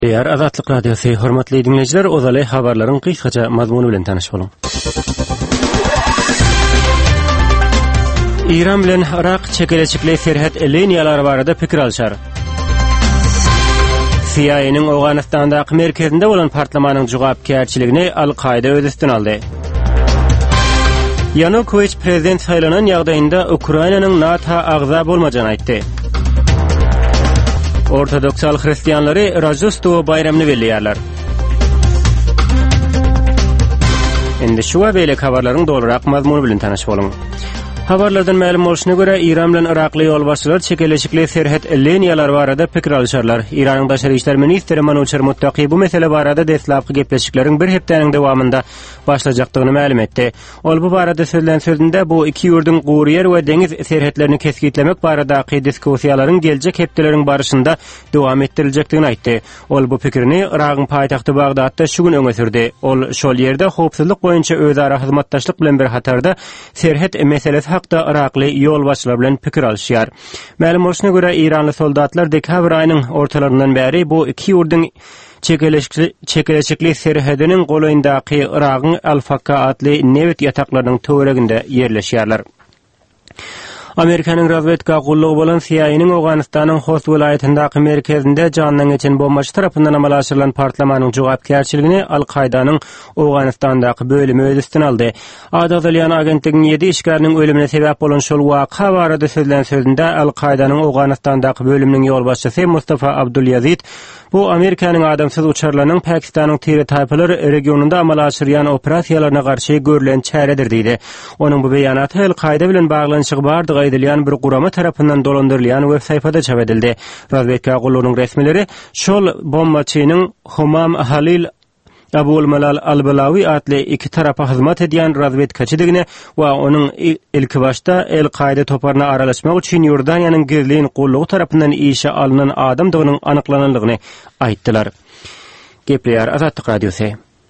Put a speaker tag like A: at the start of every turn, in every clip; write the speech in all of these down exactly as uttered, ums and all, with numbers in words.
A: Eğer Azatlık Radyosu hormatly dinleyiciler, ozaly habarlaryň kıskaça mazmuny bilen tanyş boluň. İran bilen Irak çekeleçikli serhat liniýalary barada pikir alşar. C I A'nın Awganistandaky merkezinde bolan partlamanyň jogapkärçiligini Al-Qaida öz üstüne aldy. Yanukovych prezident saylanan ýagdaýynda Ukrainanyň NATO agza bolmajagyny aýtdy. Ortodoksal hristiýanlary Rojdestvo bayramyny belliýärler. Endi şu we beýle habarlaryň dolurak mazmuny bilen tanyş boluň. Habarlardan ma'lum bolşuna göre İran bilen Irakly ýolbaşçylar çekeleşikli serhat liniýalary barada pikir alşarlar. İranyň Daşary işler ministri Manucher Muttaqi bu mesele barada deslapky gepleşikleriň bir hepdeniň dowamynda başlajakyny ma'lum etdi. Ol bu barada söýlen sözünde bu iki ýurdun Guriýer we deňiz serhatlaryny keskitlemek baradaky diskussiýalaryň geljek hepdeleriň barışynda dowam ettiriljekdigini aýtdy. Ol bu pikirini Iragyň paýtagty Bagdatda şu gün öňe sürdi. Ol şol ýerde howpsuzlyk boýunça özara hyzmatdaşlyk bilen bir hatarda serhat meselesi hakda Irakly ýolbaşçylar bilen pikir alşýar. Ma'lum bolşuna göre İranly soldatlar dekabr aýynyň ortalaryndan bäri bu iki ýurdun çekeleşikli çekeleşikli serhediniň golaýyndaky Iragyň Al-Fakka adly newit ýataklarynyň töwereginde ýerleşýärler. Amerikanyň razvedka gullugy bolan C I A'nın Awganistanyň Host welaýatyndaky merkezinde janyň geçen bombaçy tarapyndan amal aşyrylan partlamanyň jogapkärçiligini Al-Qaidanyň Awganistandaky bölümi öz üstüne aldy. Adazalyan agentligiň ýedi işgäriniň ölümine sebäp bolan şol waka barada söýlen sözünde Al-Qaidanyň Awganistandaky bölüminiň ýolbaşçysy Mustafa Abdulyazid bu Amerikanyň adamsyz uçarlarynyň Pakistanyň tiri taýpalary regionunda amal aşyrýan operasiýalaryna garşy görülen çäredir diýdi. Onuň bu beýanaty Al-Qaida bilen baglanyşygy bardygy aýdylýan bir gurama tarapyndan dolandyrylýan web saýfada çap edildi. Razvedka gullugynyň resmileri şol bombaçynyň Humam Halil Abul Malal Al-Balawi adly iki tarapa hyzmat edýän razvedkaçydygyny we onuň ilki başda El-Qaida toparyna aralaşmak üçin Ýordaniýanyň girliň gullugy tarapyndan işe alynan adamdygynyň anyklananlygyny aýtdylar. Gepleýär Azatlyk Radiosu.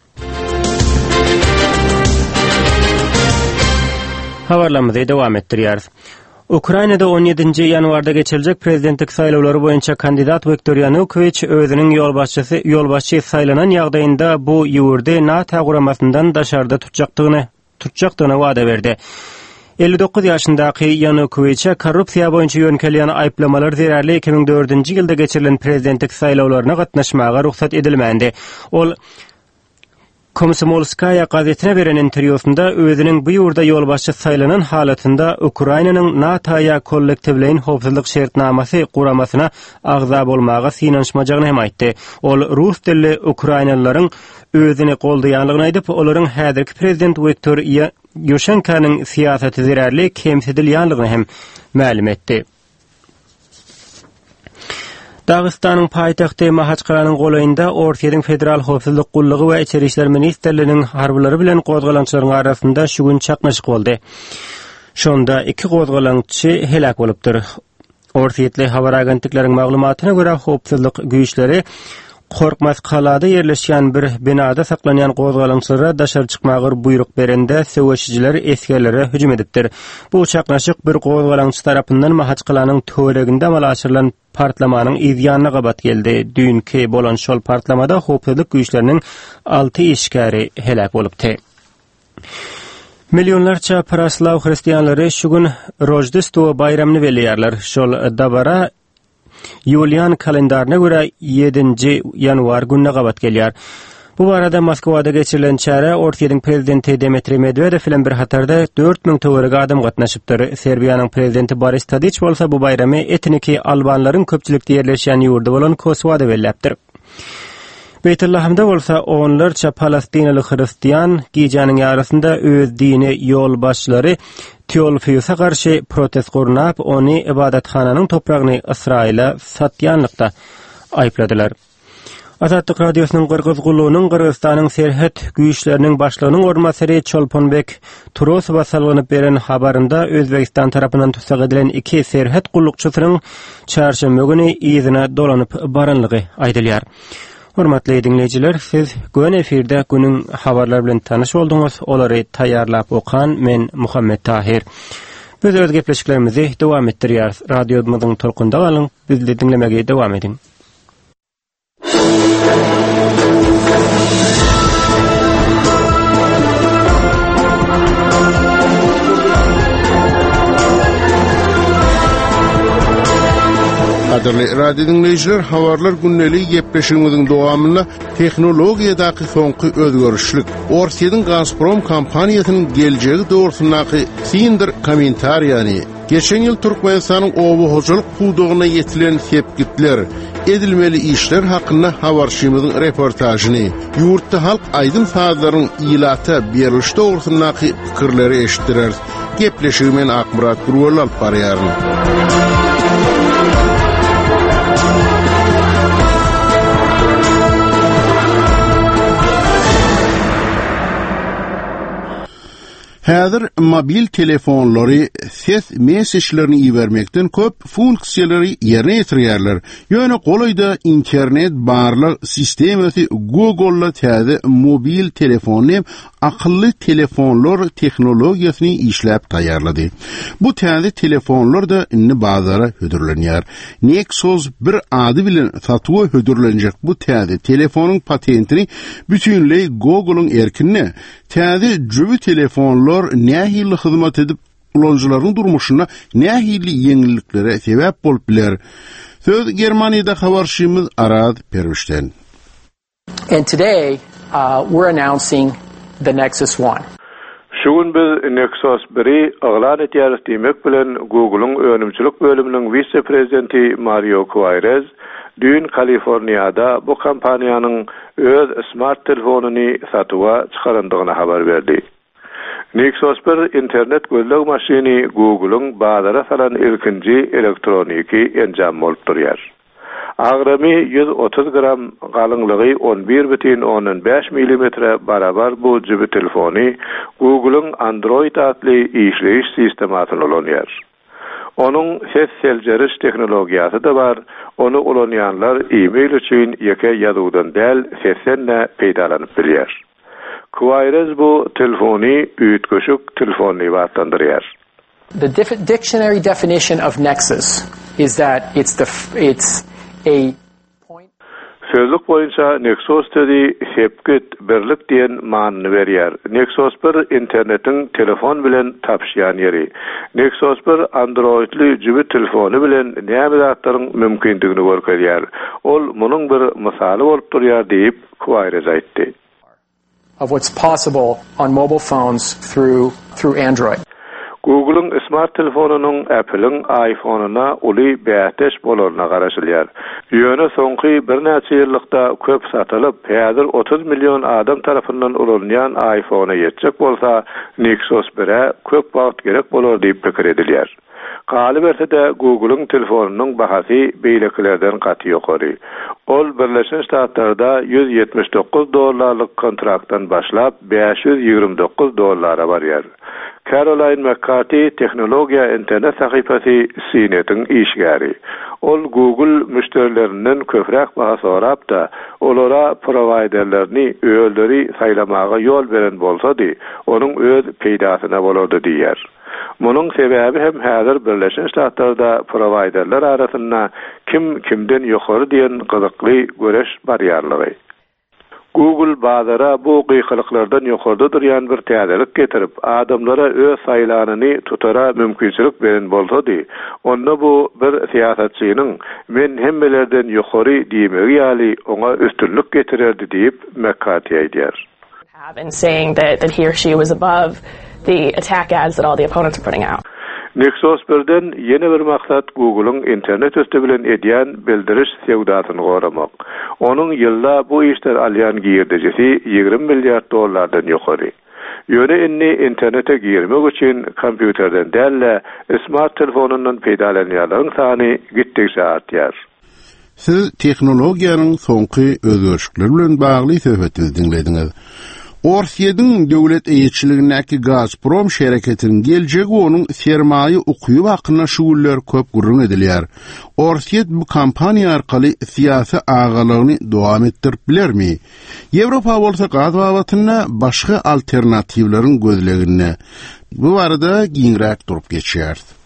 A: Habarlarymyzy dowam etdirýär. Ukrainada on ýedinji ýanwarda geçirijek prezidentlik saýlawlary boýunça kandidat Viktor Yanukovych özüniň ýolbaşçysy ýolbaşçy saýlanan ýagdaýynda bu ýurde NATO guramasyndan daşarda tutjakdygyny tutjakdygyny wada berdi. elli dokuz ýaşyndaky Yanukovycha korrupsiýa boýunça ýönkelýän aýplamalar zerärli iki ming dördünji ýylda geçirilen prezidentlik saýlawlaryna gatnaşmaga ruhsat edilmendi. Ol Komsomolskaya gazetine beren interwýusynda özüniň bu ýurda ýolbaşçy saýlanan halatynda Ukrainanyň NATO-ýa kollektiwleýin howpsuzlyk şertnamasy guramasyna agza bolmaga synanşmajagyny hem aýtdy. Ol rus dilli Ukrainalylaryň özüni goldaýanlygyny aýdyp, olaryň häzirki prezident Viktor Ýushchenko'nyň siýasaty zerärli kemsedilýänligini hem ma'lum etdi. Dağıstanın paytahty Mahaçqalanyň golaýynda Ortiýadyň federal howpsuzlyk gullugy we içeri işler ministrliginiň harbylary bilen gozgalançylaryň arasynda şu gün çaknaşyk boldy. Şonda iki gozgalançy helak bolupdyr. Ortiýetli habar agentlikleriň maglumatyna görä howpsuzlyk güýçleri Korkmaz kalada yerleşen bir binada saklanyan gozgalançylara daşar çykmagy buyruk berende söwüşçiler eskerlere hüjüm edipdir. Bu çaknaşyk bir gozgalançy tarapyndan Mahaçqalanyň töwereginde amal aşyrylan partlamanyň izýanyna gabat geldi. Dünkü bolan şol partlamada howpsuzlyk güýçleriniň alty işgäri helak bolupdy. Milyonlarça paraslav hristiýanlary şu gün Rojdestvo bayramyny belliýärler. Şol dabara Yulian kalendaryna göre ýedinji ýanwar gününe gabat gelýär. Bu barada Moskwada geçirilen çäre Ortiýadyň prezidenti Dmitri Medvedew bilen bir hatarda dört ming töwereg adam gatnaşypdyr. Serbiýanyň prezidenti Boris Tadić bolsa bu bayramy etniki albanlaryň köpçülikde ýerleşýän ýurda bolan Kosovada belläpdir. Beytullahymda bolsa onlarça Palestinaly hristiýan giýjanyň ýarasynda öz dini ýolbaşçylary Teolfius'a garşy protest gurnap, onu ibadathananyň topragyny Israila satýanlykda aýpladylar. Azatlyk Radiosynyň Gyrgyz gullugynyň Kyrgyzstanyň serhat güýçleriniň başlygynyň ornmasary Çolponbek Turosowa salgynyp beren habarynda Özbekistan tarapyndan tutsak edilen iki serhat gullukçysynyň çarşamba güni ýzyna dolanyp baranlygy aýdylýar. Hormatly dinleyijiler, siz gün efirde günün habarlar bilen tanyş bolduňuz. Olary taýýarlap okan men Muhammed Tahir. Biz öz gepleşiklerimizi dowam etdirýär. Radiomyzyň tolkunda galyň, bizde dinlemege dowam ediň.
B: Qadirli radio dinleyiciler, havarlar günneli gepleşigimizin dowamyna tehnologiýadaky soňky özgörüşlik, Orsiýanyň Gazprom kompaniýasynyň geljegi dogrusundaky sindir kommentariýany, geçen ýyl Türkmenistanyň owahojalyk puwdugyna ýetilen sepgitler, edilmeli işler hakynda habarşymyzyň reportajyny, ýurtda halk aýdym sazlaryň ilata berilişi dogrusundaky pikirleri eşitdirer. Gepleşigime Akmurat Gurwal alyp barýar. Häzir mobil telefonlary ses mesajlaryny iýermekden köp funksiýalary ýerine ýetirýärler. Ýöne golaýda internet barlyk sistemati Google'la täze mobil telefony akıllı telefonlar teknologiýasyny işläp taýýarlady. Bu täze telefonlar da inni bazara hödürlenýär. Nexus bir ady bilen satýa hödürlenjek bu täze telefonyň patentini bütünlei Google'un erkinine, täze jübi telefonlar nähili hyzmat edip ulanjylaryň durmuşyna nähili ýeňilliklere sebäp bolup biler. Söz Germaniýada habarşymyz Arad Perwişden.
C: And today uh, we're announcing the Nexus one.
D: Şugun biz Nexus biri aglan etýäris diýmek bilen Google'un önümçilik bölüminiň vice prezidenti Mario Quairez dün Kaliforniýada bu kompaniýanyň öz smart telefonuny satywa çykarandygyny habar berdi. Nexus bir internet gözleg maşini Google'un bazara salan ilkinji elektroniki enjam bolup durýar. Agramy yüz otuz gram, galynlygy on bir butin on beş milimetre barabar bu jibi telefony Google'un Android adly işleýiş sistematyny ulanýar. Onun ses seljeriş teknologiýasy da bar. Onu ulanýanlar e-mail üçin ýeke ýazydan däl sesenle peýdalanyp bilýär. Quairez bu telefony üýtgeşik telefony wagtlandyrýar.
C: The dif- dictionary definition of Nexus is that it's the f- it's a point.
D: Sözlük boyunca Nexus dedi sepgit birlik diýen manyny berýär. Nexus bir internetin telefon bilen tapşýan ýeri. Nexus bir Androidli jibi telefony bilen näme zatlaryň mümkindigini görkezýär. Ol munyň bir misaly bolup durýar diýip Quairez aýtdy.
C: Of what's possible on mobile phones through through Android.
D: Google'un smart telefonunyň Apple'ın iPhone'una uly bäteş bolaryna garaşylýar. Ýöne soňky bir näçe ýyllykda köp satylyp, häzir otuz milyon adam tarapyndan ulanýan iPhone'a ýetjek bolsa, Nexus bire köp wagt gerek bolar diýip pikir edilýär. Galyp etse Google'un telefonunyň bahasy beýlekilerden gaty ýokary. Ol Birleşik Ştatlarda yüz ýetmiş dokuz dollarlyk kontraktdan başlap beş yüz ýigirme dokuz dollara barýar. Caroline McCarthy teknologiya internet sahypasy C Net'in işgäri. Ol Google müşterilerinden köpräk baha sorap da olara providerlerini öýleri saýlamaga ýol beren bolsady, onuň öz peýdasyna bolardy diýär. Munyň sebäbi hem häzir Birleşik Ştatlarda providerler arasynda kim kimden ýokary diýen gyzykly göreş barýarlygy. Google bazara bu gıyqılıklardan ýokarda durýan bir täzelik getirip, adamlara öz saýlanyny tutara mümkinçilik beren bolsady, onda bu bir siýasatçynyň men hemmelerden ýokary diýmegi ýaly oňa üstünlük getirerdi diýip McCarthy aýdýar.
E: And saying that, that he or she was above the attack ads that all the opponents are putting out.
D: Nexus birden ýene bir maksat Google'un internet üstü bilen edýän bildiriş sewdasyny goramak. Onuň ýylda bu işler alýan girdejisi ýigirme milliard dollardan ýokary. Ýöne inni internete girmek üçin kompýuterden dälle smart telefonundan peýdalanýarlaryň sany gittikçe artýar.
B: Siz teknologiýanyň soňky özgörüşleri bilen bagly söhbetini dinlediňiz. Orsiýanyň döwlet eýetçiligindäki Gazprom şereketiniň geljegi onuň sermaýy ukyby hakyna şuguller köp gurrun edilýär. Orsiýet bu kampaniýa arkaly siýasy agalaryny dowam etdirip bilermi? Ýewropa bolsa gaz babatyna başga alternatiwlaryň gözlegine bu barada giňrek durup geçýär.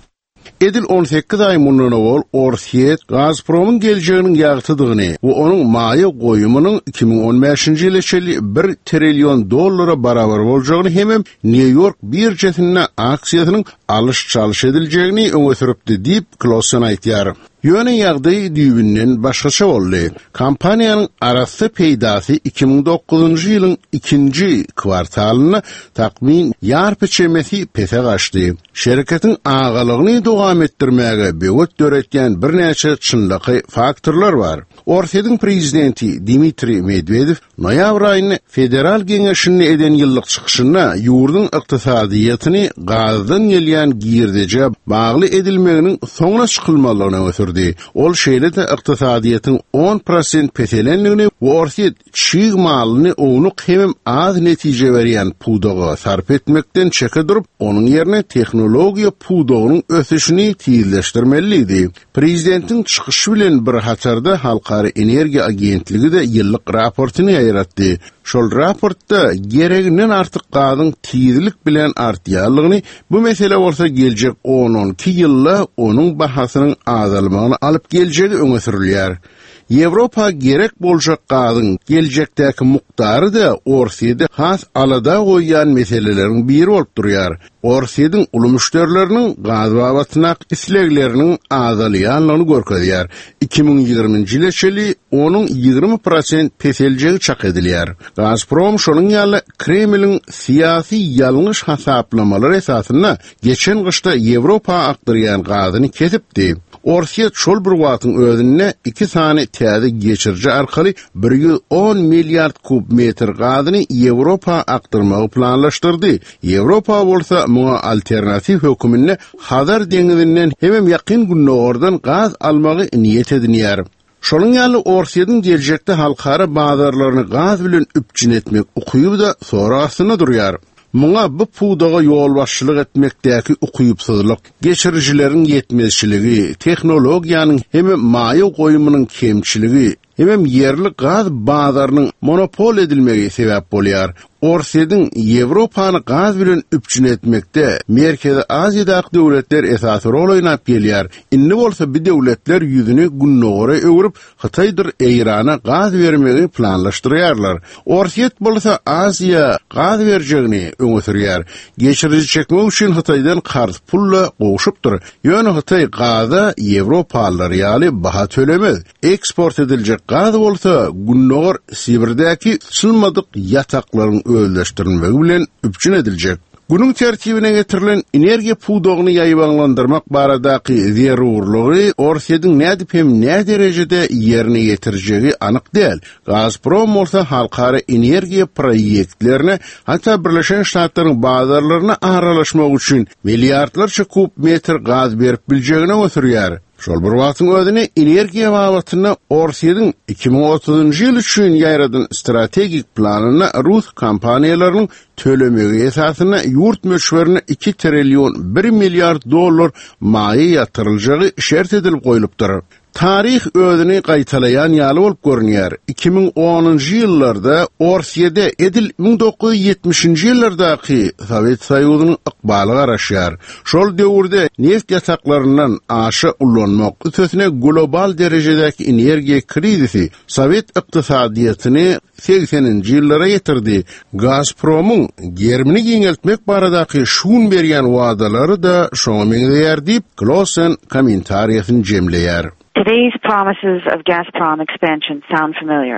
B: Edil on sekiz ay mundan ol Orsiyet Gazprom'un geleceğinin ýagtydygyny we onuň maýa goýumynyň iki bin on beşinji ýyly çeli bir trillion dollara barabar boljagyny hemem New York birjesinde aksiýasynyň alış çalış ediljegini öňe süripdi diýip Clausen aýtýar. Ýöne ýagdaý düýbünden başgaça boldy. Kompaniýanyň arasy peýdasy iki bin dokuzunji ýylyň ikinji kwartalyna takmin ýarpy çemesi pese gaçdy. Şirketiň agalygyny dowam etdirmäge böwet döretýän bir näçe çynlyky faktorlar bar. Orsedyň prezidenti Dmitri Medvedev noýabr aýyny federal geňeşini eden ýyllyk çykyşyna ýurdun ykdysadyýatyny gazdan gelýän girdije bagly edilmeginiň soňra çykylmalygyna ötürdi. Ol şeýle de ykdysadyýatyň on prosent peselenligini we Orset çyg malyny ownuq hemem az netije berýän puwdaga sarp etmekden çeke durup, onuň ýerine tehnologiýa puwdagynyň ösüşini tizleşdirmeliydi. Prezidentiň çykyşy bilen bir hatarda Halkara Energiýa Agentligi de ýyllyk raportuny ýaratdy. Şol raportda gereginden artyk gazyň tizlik bilen artýarlygyny, bu mesele bolsa geljek on on iki ýylda onuň bahasynyň azalmagyny alyp geljegi öňe sürilýär. Ýewropa gerek boljak gazyň geljekdäki mukdary da Orsiýede has alada goýan meseleleriň biri bolup durýar. Orsiýeň uly müşterileriniň gaz babatynak islegleriniň azalýanlygyny görkezýär. iki bin ýygrymynjy ýyla çeli onuň ýygrimi prosent peseljegi çak edilýär. Gazprom şonuň ýaly Kremliň siýasy ýalňyş hasaplamalar esasyna geçen gyşda Ýewropa akdyrýan gazyny kesipdi. Orsiýet şol bir wagtyň özünde iki sany täze geçirji arkaly bir ýüz on milliard kub metr gazyny Ýewropa akdyrmagy planlaşdyrdy. Ýewropa bolsa muňa alternativ hökümine Hazar deňizinden hemem ýakyn günnägordan gaz almagy niýet edinýär. Şonuň ýaly Orsiýeň geljekde halkara bazarlaryny gaz bilen üpjün etmek ukyby da sorasyna durýar. Muňa bu puwdaga ýol başçylyk etmekdäki ukypsyzlyk, geçirjileriň ýetmezçiligi, tehnologiýanyň hem maýa goýumynyň kemçiligi, hem yerli gaz bazarynyň monopol edilmegi sebäp bolýar. Orsiýeň Ýewropany gaz bilen üpjün etmekde Merkezi Aziýadaky döwletler esasy rol oýnap gelýär. Indi bolsa bu döwletler ýüzüni günnägore öwürip Hytaýdyr Eýrana gaz bermegi planlaşdyrýarlar. Orsiýet bolsa Aziýa gaz berjegini öňe sürýär. Geçiriji çekmek üçin Hytaýdan karz pulla goşupdyr. Ýöne Hytaý gaza Ýewropalylar ýaly baha tölemez. Eksport ediljek gaz bolsa günnägor Sibirdäki sylmadyk ýataklaryň öldürülmegi bilen üpjün ediljek. Günün tertibine getirilen energiýa puwdagyny ýaýbanlandyrmak baradaky zerurlugy Orsiýeň nädip hem nä derejede ýerine ýetirjegi anyk däl. Gazprom bolsa halkara energiýa proýektlerini, hatda Birleşen Ştatlaryň bazarlaryna aralaşmak üçin milliardlarça kub metr gaz berip biljegine ötürýär. Şol bir wagtyň özüne energiýa babatyna Orsiýeň iki bin otuzunjy ýyl üçin ýaýradan strategik planyna Rus kompaniýalarynyň tölemegi esasyna ýurt möşwerine iki trillion bir milliard dollar maýa ýatyryljagi şert edilip goýulypdyr. Tarih özüni gaýtalayan ýaly bolup görünýär. iki bin onunjy ýyllarda Orsiýede edil bin dokuz yüz ýetmişinji ýyllardaky Sowet Soýuzynyň ykbaly garaşýar. Şol döwürde neft ýataklaryndan aşy ullanmak üstüne global derejedäki energiýa krizisi Sowet ykdysadyýatyny sekseninji ýyllara ýetirdi. Gazpromyň germini giňeltmek baradaky şuň berýän wadalary da şoňa meňzeýär diýip Clausen kommentariýasyny jemleýär.
F: Today's promises of Gazprom expansion sound familiar.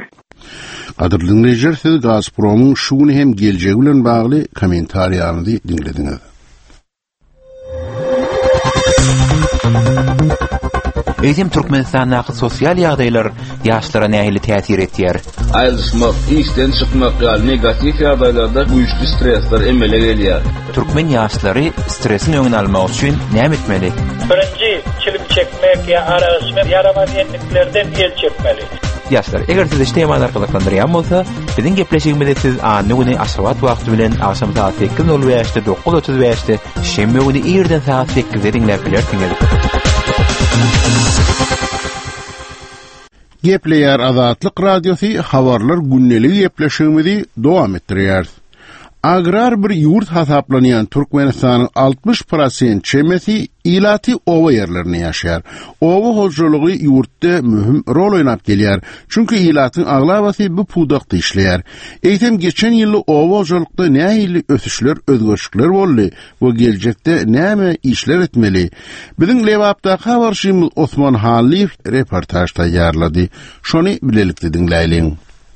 B: Qadrly dinleyijiler, siz Gazpromyň şuny hem geljegi bilen bagly kommentariýany dinlediňiz.
G: Eýdim Türkmenistanyň sosial ýagdaýlar ýaşlara nähili täsir etýär.
H: Aýlysmak, işden çykmak ýaly negativ ýagdaýlarda güýçli stressler emele gelýär.
G: Türkmen ýaşlary stresiň öňüni almak üçin näme etmeli?
I: Birinji, çilim çekmek ýa araşmak ýaramaýanlyklardan el çekmeli.
G: Ýaşlar, eger siz ijtimaý arkalyklandyrýan bolsa, biziň gepleşigimizde siz any güni aşabat wagty bilen akşam saat sekiz nol beşde dokuz otuz beşde şembe güni ýerden saat sekizde dinläp bilersiňiz.
B: Gepleýär Azatlyk radiosi habarlar günnelik gepleşigimizi dowam etdirýär. agrar bir yurt hasaplanayan Türkmenistan'ın altmış prosent çemeti ilati ova yerlerine yaşar. Ova hocalığı yurtta mühim rol oynap gelýär. Çünkü ilatın ağlabatı bu pudakta işleýär. Eýtem geçen ýyly ova hojalıkda nähili ösüşler, özgörşükler boldy we geljekde näme işler etmeli. Biziň Lewapda habarşymyz Osman Haliýew reportaj taýýarlady. Şonu bilelikde dinläýin.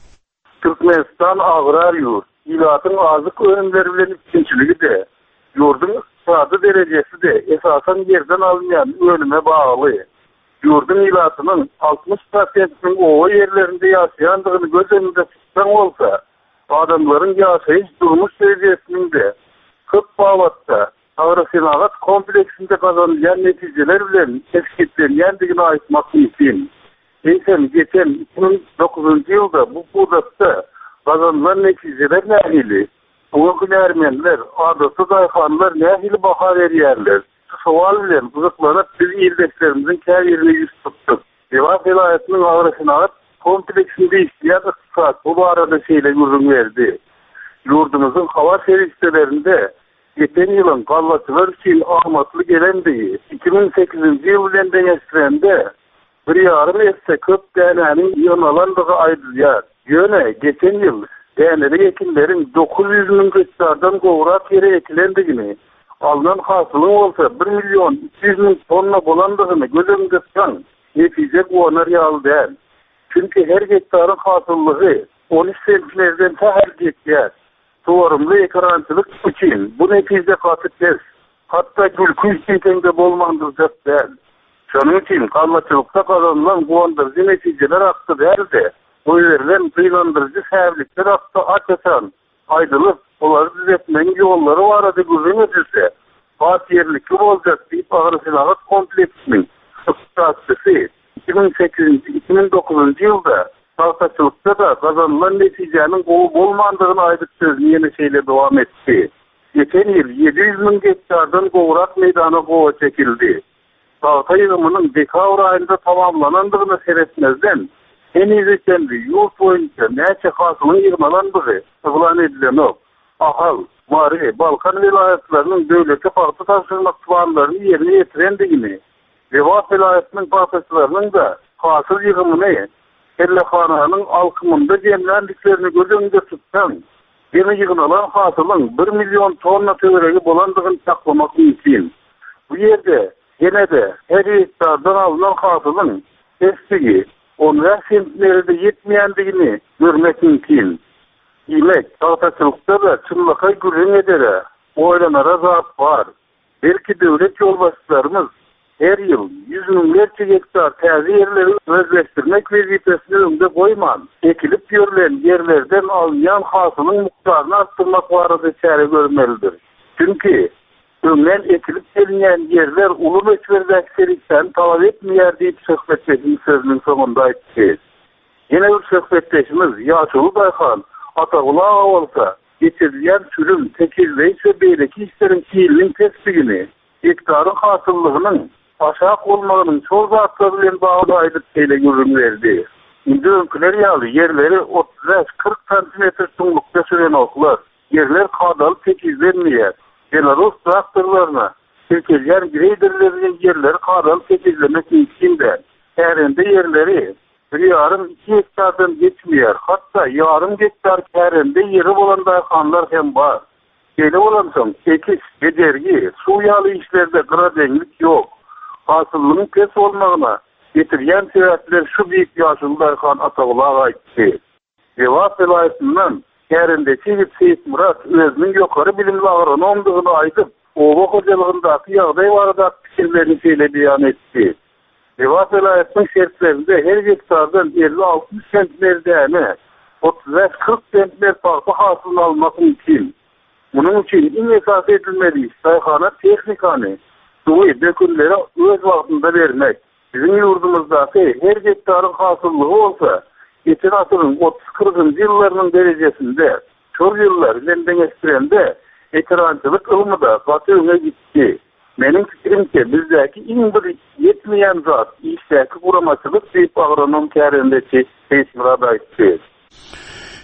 J: Türkmenistan agrar yurt. İlatın azık ürünleri bilen üçinçiligi de, yurdun iqtisadi derecesi de esasen yerden alınyan önüme bağlı. Yurdun ilatının altmış prosentinin ova yerlerinde yaşayandığını göz önünde tutsan olsa, adamların yaşayış durmuş derecesinin de kırk bağlatta agrosinagat kompleksinde kazanılan neticeler bilen tespitlenýändigini aytmak mümkin. Eýsem geçen iki bin dokuzuncu yılda bu buğdatda kazanılan neticeler nähili? Bu günärmenler, adaty daýhanlar nähili baha berýärler? Sual bilen gyzyklanyp biz ýerleşlerimizin käýerini ýüz tutdyk. Lewap vilayatynyň agrosinagat kompleksinde işleýän ykdysat bu barada şeýle ýürüm berdi. Yurdumyzyň hawa servislerinde geçen ýylyň gallaçylar üçin ahmatly gelendiği iki bin sekizinci ýyl bilen deňeşdirende bir yarım etse köp dänenin ýynalandygy aýdylýar. Ýöne geçen ýyl däneli ekinlerin dokuz yüz bin hektardan gowrak ýere ekilendigini, alınan hasylyň bolsa bir milyon iki yüz bin tonna bolandygyny göz önüne tutsan, netice gonar ýaly däl. Çünki her hektaryň hasyllygy on üç sentlerden täher getýär. Towarymly ekrançylyk üçin bu netice gatyp hatda gülküş ýetende bolmandyrjak däl. Şonuň üçin gallaçylykda kazanılan gowandyrjy netijeler hakda däldi. Bu ýerden kıylandırıcı säblikler hakda açasan, aýdylyp, olary düzeltmeň ýollary barada gözüm edilse, bat ýerlikli boljak diýip agrosinagat kompleksiniň ykdysatçysy iki bin sekizinci iki bin dokuzuncu ýylda sagtaçylykda da kazanılan netijäniň gowy bolmandygyny aýdyp sözüni ýene şeýle dowam etdi. Geçen ýyl yedi yüz bin hektardan gowrak meýdana gowa çekildi. Sagta ýygymynyň dekabr aýynda tamamlanandygyny seretmezden, en izlekendi yurt boyunca näçe hasylyň ýygnalandygy ýylan edilenok. Ahal, Mari, Balkan vilayatlarynyň döwleti paýta taşyrmak planlaryny ýerine ýetirendigini, Lewap vilayatynyň paýtaçylarynyň da hasyl ýygymyny ellehananyň alkymynda jemlendiklerini göz önünde tutsan, ýene ýygnalan hasylyň bir milyon tonna töweregi bolandygyny saklamak mümkin. Bu ýerde ýene de her hektardan alınan hasylyň tespigi on sentlerinde yetmeýändigini görmek mümkin. Ýemek, sagtaçylykda da çynlykka gürrüň edere, oýlanara zat bar. Belki döwlet ýolbaşçylarymız her ýyl yüz miňlerçe hektar täze ýerleri özleşdirmek wezipesini öňde goýman, ekilip ýörlen ýerlerden alınýan hasylyň mukdaryny artdyrmak barada çäre görmelidir. Çünki öňden ekilip gelinýän ýerler uly möçberdäki serikden talap etmeýär diýip söhbetdeşiň sözüniň soňunda aýtdy. Ýene bir söhbetdeşimiz ýaşuly daýhan Atagula bolsa, geçirilýän sürüm, tekillik we beýleki işleriň kiýiliniň tespigini, hektaryň hasyllygynyň aşağı bolmagynyň şol zatlar bilen bagly aýdyp şeýle ýürüm berdi. Indi öňküler ýaly ýerleri otuz beş kırk santimetr tuňlukda süren oklar, ýerler kadal tekillenmeýär. Belarus traktorlaryna çekilýän greyderleriň ýerleri kadal tekillenmek mümkin de, härende ýerleri bir yarım iki hektardan geçmeýär. Hatta yarım hektar kärende ýeri bolan daýhanlar hem bar. Şeýle bolansoň, ekiş, gedergi, suw ýaly işlerde gradenglik ýok. Hasyllygyň pes bolmagyna getirýän sebäpler şu biýik ýaşuly daýhan Atagula aýtdy. Lewap vilayatyndan kärende çegip Seyit Murat özüniň ýokary bilimli agronomdygyny aýdyp, owa hojalygyndaky ýagdaý barada pikirlerini şeýle beýan etdi. Lewap vilayatynyň şertlerinde her hektardan elli altmış sentlerden otuz beş kırk sentler farklı hasyl almak mümkin. Bunun için iň esas edilmeli daýhana tehnikany, suwy dökünleri öz wagtynda bermek. Bizim ýurdumyzdaky her hektaryň hasyllygy bolsa, geçen asyryň otuz kırkynjy ýyllarynyň derejesinde, şol ýyllar bilen deňeşdirende ekrançylyk ylmyda gaty öňe gitdi. Menin fikrimçe bizdäki iň bir yetmeýän zat işdäki guramaçylyk diýip agronom kärendeki Seyit Murat aýtdy.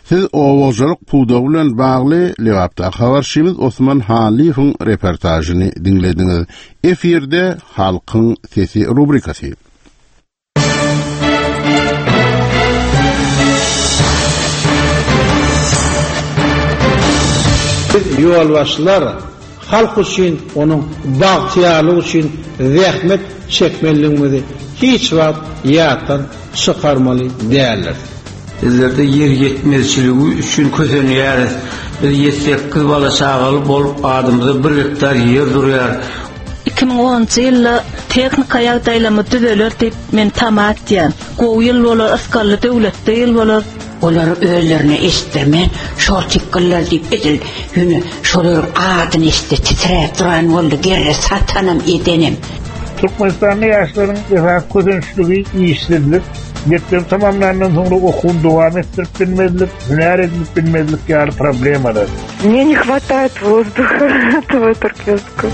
B: Siz owaljalyk puda bilen bagly Lewapda habarçymyz Osman Haliýewiň reportažyny dinlediňiz. Eferde Halkyň sesi rubrikasy.
K: Ýolbaşçylar halk üçin, onuň bagtyarlygy üçin zähmet çekmeliligini hiç wagt ýatan çykarmaly däldir.
L: Bizlerde yer yetmezçiligi üçin kösenýär. Biz ýetsekkiz bala çagaly bolup adamyza bir hektar yer durýar.
M: iki ming onunçy ýylda teknika ýagdaýlamy düzeler diýip men tamat diýen. Gowy ýyl bolar, asgarly döwletde ýyl bolar.
N: Olar özlerine istirmen, şol tikkiler diýip edil. Ýöne şolar adyny istit titrep duran boldy, gerre satanam edenim.
I: Türkmenistan'da yaşların esas közençligi iyiştirilip, Getler tamamlanan sonra okuun devam ettirip bilmedilik, hüner edilip bilmedilik yani problem var.
F: Мне не хватает воздуха этого туркменского.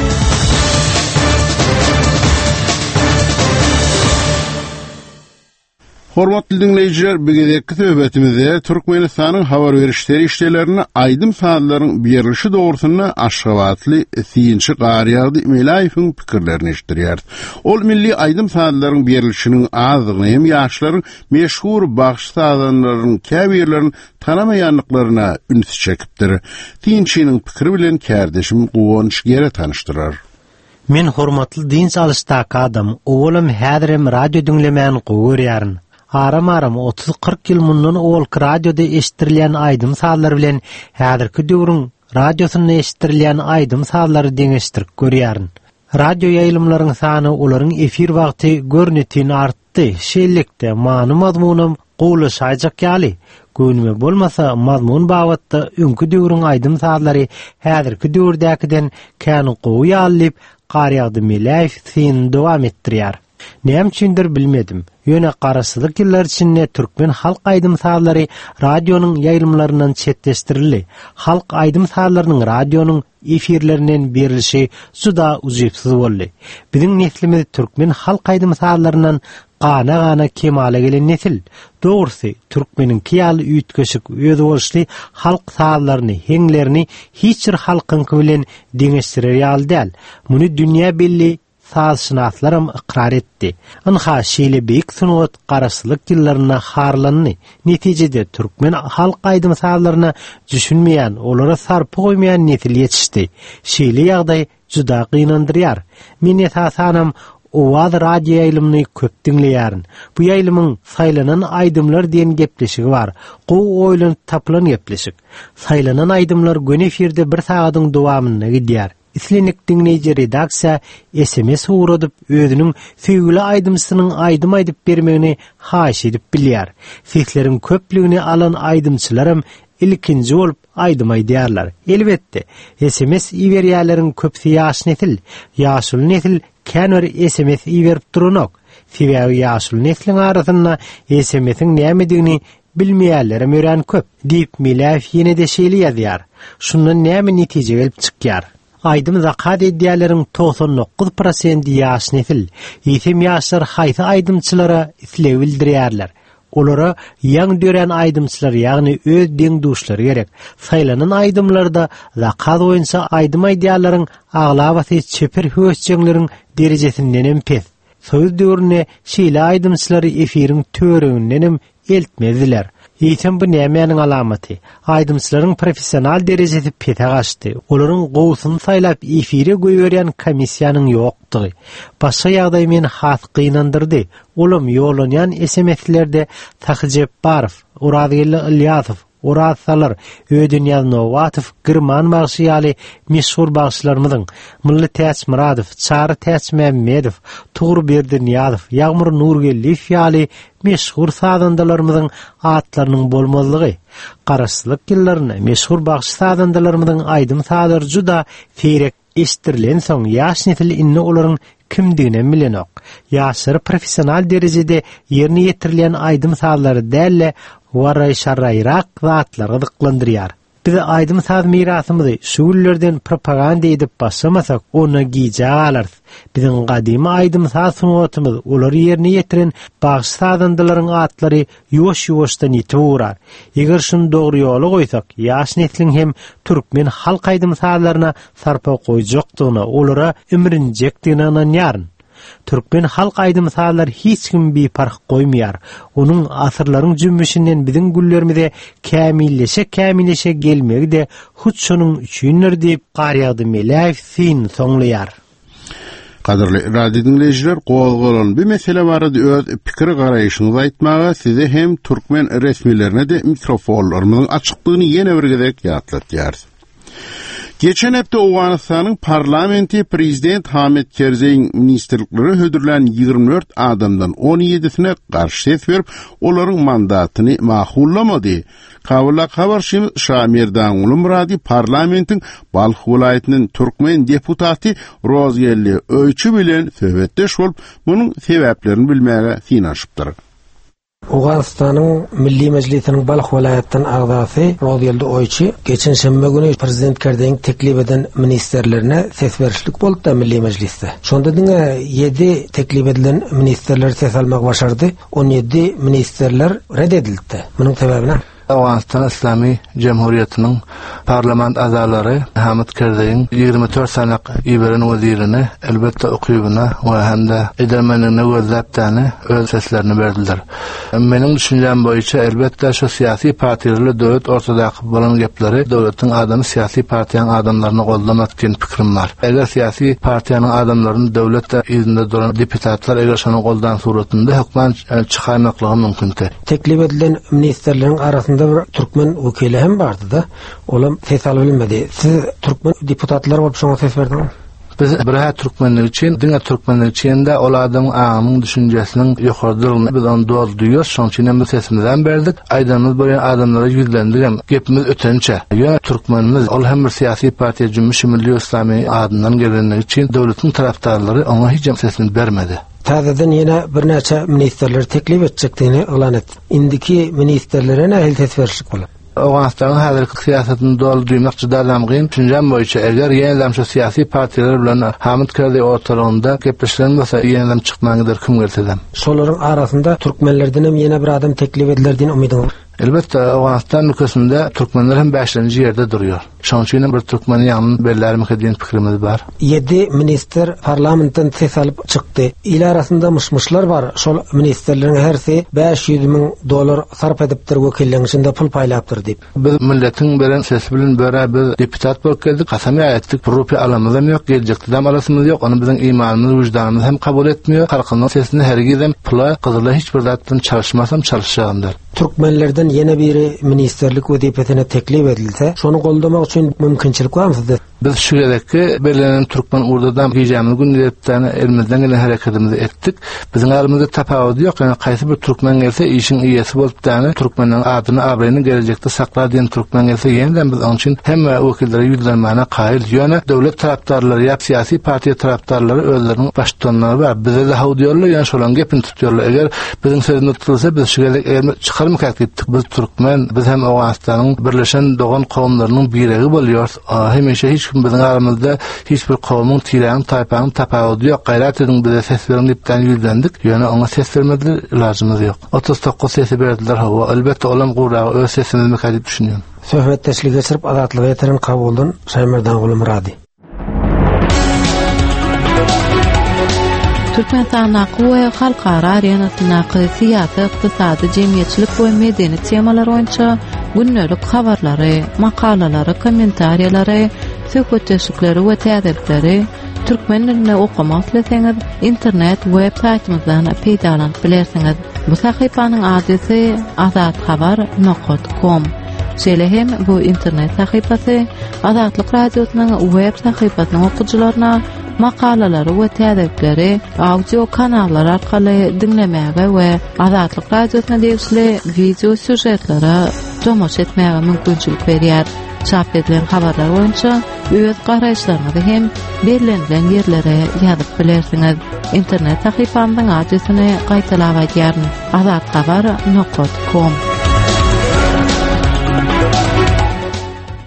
B: Hormatly dinleyijiler, bugünkü söhbetimizde Türkmenistanyň habar berişleri işlerini aýdym saatlaryň berilişi dogrusyna Aşgabatly Syýinçi Garyýardy Melaýewiň pikirlerini eşitdirýär. Ol milli aýdym saatlaryň berilişiniň azdygyny hem ýaşlaryň meşhur bagş saatlarynyň käbirlerini tanamaýanlyklaryna üns çekipdir. Syýinçiniň pikiri bilen kärdeşim Gowonç gere tanışdyrar.
O: Men hormatly din çalysdaky adam, oğlum häzirem radio dinlemän gowurýaryn. Aram-aram otuz kırk ýyl mundan ol radioda eşitirilýän aýdym saatlar bilen häzirki döwrüň radiosyny eşitirilýän aýdym saatlary deňeşdirip görýäryn. Radio ýaýlymlaryň sany olaryň efir wagty görnetini artdy. Şeýlelikde many mazmunum gowlaşajak ýaly. Gönüme bolmasa mazmun bagatda öňkü döwrüň aýdym saatlary häzirki döwürdäkiden kän gowy ýalyp Garyýardy Melaýew dowam etdirýär. Näme bilmedim. Ýöne garaşsylyk ýyllar içinde türkmen halk aýdym saatlary radionyň ýaýlymlaryndan çetleşdirildi. Halk aýdym saatlarynyň radionyň efirlerinden berilişi suda uzipsiz boldy. Biziň neslimiz türkmen halk aýdym saatlaryndan gana-gana kemale gelen nesil. Dogrusy türkmeniň kiýaly üýtgeşik özi bolşy halk saatlaryny heňlerini hiç bir halkynky bilen deňeşdirýär ýaly däl. Muny dünýä belli sazşynaslarym ikrar etdi. Anha şeýle beýik sunat garaşsylyk ýyllaryna harlandy. Netijede türkmen halk aýdym saatlaryna düşünmeýän, olara sarpy goýmaýan nesil ýetişdi. Şeýle ýagdaý juda gynandyrýar. Men esasanam Owad radio ýaýlymy köp dinleýärin. Bu ýaýlymyň saýlanan aýdymlar diýen gepleşigi bar. Gowy oýlan tapylan gepleşik. Saýlanan aýdymlar gün efirde bir sagatyň dowamyna gidýär. İslenik dinleyici redaksiya S M S uğradıp özünün süýgüli aýdymçysynyň aýdym aýdyp bermegini haýyş edip bilýär. Seslerin köplüğini alan aýdymçylarym ilkinji bolup aýdym aýdýarlar. Elbetde S M S iwerýärleriň köpsi ýaş nesil, ýaşul nesil känwer S M S iwerip duranok. Sebäbi ýaşul neslin arasynda S M S'in nämedigini bilmeýärler öýren köp diýip Melaýew ýene-de şeýle ýazýar. Şundan näme netije gelip çykýar? Aýdym zakat edýärleriň doksan dokuz prosent ýaş nesil. Ýetim ýaşlar haýsy aýdymçylara islew bildirýärler. Olara ýaň dören aýdymçylar, ýagny öz deňduşlary gerek. Saýlanan aýdymlarda zakat boýunça aýdym aýdýarlaryň aglabasy çeper hösçeňleriň derejesininden hem pes. Söz döwrüne şeýle aýdymçylary efiriň töreginden hem eltmezdiler. Ýetim bu nämeňiň alamaty? Aýdymçylaryň professional derejesi pete gaçdy. Olaryň gowusyny saýlap efire goýberýän komissiýanyň ýokdugy. Başga ýagdaý meni has gynandyrdy. Olam ýolanýan S M S'lerde Tahjep Barow, Uradgel Ilyasow, Uraz Salar, Ödünýaz Nowatow, Girman Bagşyýaly meşhur bagşylarymyzyň Mully Täç Muradow, Çary Täç Mämmedow, Tuğrul Niýazow, Ýagmur Nurgelliýew ýaly meşhur sadandalarymyzyň atlarynyň bolmazlygy, garaşsylyk ýyllaryna meşhur bagşy sadandalarymyzyň aýdym saatlary juda ferek eşitirilen soň ýaş nesil inni olaryň kimdigine bilenok. Ýaşlary professional derejede ýerine ýetirilen aýdym saatlary dälle wara şarraýrak zatlar gyzyklandyrýar. Bize aydym saz mirasymyzy şuullerden propaganda edip başlamasak ona giýje alarys. Biziň gadymy aydym saz sunatymyz olary ýerine ýetiren bagyş sazandylaryň atlary ýuwaş-ýuwaşdan ýitip urar. Eger şunu dogry ýola goýsak, ýaş neslin hem türkmen halk aydym sazlaryna sarpa goýjakdygyna, olara ümrinjekdigine inanýaryn. Türkmen halk aydym sazlar hiç kim bir fark goýmaýar. Onuň asyrlaryň jümmüşinden biziň güllerimize kämilleşe kämilleşe gelmegi de hut şonuň üçindir diýip garýady Melaýew sin soňlaýar.
B: Kadırlı radyo dinleyiciler, qoğulğulan bir mesele barada öz pikir garaýyşyňyzy aýtmaga size hem Türkmen resmilerine de mikrofonlarymyzyň açyklygını ýene bir gezek ýatlatýar. Geçen hepde Awganystanyň parlamenti prezident Hamid Kerzeýň ministrlikleri hödürlen ýygrimi dört adamdan on ýedisine garşy ses berip, olaryň mandatyny mahullamady. Kabula habarşym Şamirdan Ulumradi parlamentin Balx vilayatynyň Türkmen deputaty Rozgelli Öýçü bilen söhbetdeş bolup, munyň sebäplerini bilmäge finaşypdyr.
P: Awganystanyň Milli Mejlisiniň Balx vilayatynyň agzasy Rozgelli Öýçü geçen şembe güni prezident Kerdeň teklip eden ministerlerine ses berişlik boldy da Milli Mejlisde. Şonda diňe yedi teklip edilen ministerler ses almak başardy, on yedi ministerler reddedildi. Munyň sebäbine
Q: Awganistan Islami Cemhuriýetiniň parlament azalary Hamid Kerzeýň ýygrimi dört sanalyk ýiberen wezirini elbetde okuýubyna we hemde edelmenligine gözläpdäni öz seslerini berdiler. Meniň düşünjem boýunça elbetde şu syýasy partiýerler döwlet ortadaky bolan gepleri döwletiň adamy syýasy partiýanyň adamlaryny gollamak diýen pikirim bar. Eger syýasy partiýanyň adamlaryny döwletde izinde duran deputatlar eger şonu goldan suratynda hökmen çykarmaklygy mümkindir.
P: Teklip edilen ministerleriň arasynda bir Türkmen wekili hem bardy da, olam ses alabilmedi. Siz Türkmen deputatlar bolup şoňa ses berdiňiz?
Q: Biz bir Türkmenlik için, diňe Türkmenlik için de oladyň aňyň düşünjesiniň ýokardylygyny biz onu dol duýýar, şoň üçin hem sesimizden berdik. Aýdanyz bolan adamlara ýüzlendirem. Gepimiz ötençe. Ýöne Türkmenimiz ol hem bir syýasy partiýa Cümhuriýet Milli Islami adyndan gelenler için döwletiň tarapdarlary oňa hiç sesini bermedi.
P: Täzeden ýene bir näçe ministerler teklip etjekdigini elan etdi. Indiki ministerlere nähil ses berişlik bolar?
Q: Awganystanyň häzirki syýasatyny dol duýmak jydadam gyn. Düşünjem boýunça eger ýene-de şu syýasy partiýalar bilen Hamid Kerzeý ortarynda gepleşilen bolsa ýene-de çykmagydyr kim gelsedem.
P: Şolaryň arasynda türkmenlerden hem ýene bir adam teklip ediler diýen umydyň bar.
Q: Elbette Awganistan ülkesinde Türkmenler hem beşinci yerde duruyor. Şonçuyla bir Türkmenin yanının belirlerimi kediyen fikrimiz var.
P: Yedi minister parlamentten ses alıp çıktı. İl arasında mışmışlar var. Şol ministerlerin hersi beş yüz bin dolar sarf ediptir vekillerin içinde pul paylayaptır deyip.
Q: Biz milletin veren sesi bilin böyle biz deputat bulup geldik. Kasami ayettik. Rupi alamızım yok. Gelecekti de arasımız yok. Onu bizim imanımız, vicdanımız hem kabul etmiyor. Halkının sesini her gizem pula kızıla hiçbir zattan çalışmasam çalışacağım der.
P: Türkmenlerden yeni bir ministerlik vazifesine teklif edilse, şonu goldamak için mümkünçilik var mı sizde?
Q: Biz şu gerekki belirlenen Türkmen urdadan giyeceğimiz gün ilettiğini elimizden gelen hareketimizi ettik. Bizim aramızda tapavudi yok. Yani kaysi bir Türkmen gelse işin iyisi bolup tane Türkmen'in adını abrayını gelecekte saklar diyen Türkmen gelse yeniden biz onun için hem vekillere yüzlenmene kail. Yani devlet taraftarları yap siyasi partiye taraftarları özlerinin baştutanları var. Bize de hav diyorlar yani şolan gepini tutuyorlar. Eğer bizim sözünü tutulsa biz şu gerek çıkar mı kakittik? Biz Türkmen, biz hem Awganistan'ın birleşen doğan kavimlerinin biregi boluyoruz. Hemeşe hiç bizim aramızda hiçbir kavmin, tiranın, taypanın tapavudi yok. Gayret edin bize ses verin deyipten yüzlendik. Yani ona ses vermediler, ilacımız yok. otuz dokuz sesi verdiler hava. Elbette olam qurağı, öz sesimiz mi kadip düşünüyorum.
P: Söhbet teşlik geçirip azatlığı yetirin kabuldun Şaymerdan Ulumradi.
R: Türkmenistan'daki we halkara arenasyndaki syýasy, ykdysady, jemgyýetçilik we medeni temalar boýunça günnelik habarlary, makalalary, kommentariýalary, söhbetdeşikleri we täzirlikleri türkmen dilinde okumak ileseňiz internet web saýtymyzdan peýdalanyp bilersiňiz. Bu sahypanyň adresy azat habar nokta com. Şeýle hem bu internet sahypasy Azatlyk radiosynyň web sahypasynyň okuwçylaryna makalalary we täzirlikleri audio kanallar arkaly dinlemäge we Azatlyk radiosyna degişli video süjetlere tomoş etmäge mümkinçilik berýär. Çap edilen habarlar boýunça öz garaýşlaryňyzy hem berilen ýerlere ýazyp bilersiňiz. Internet sahypamyň adresyny gaýtalap aýdýaryn. azat habar nokta com.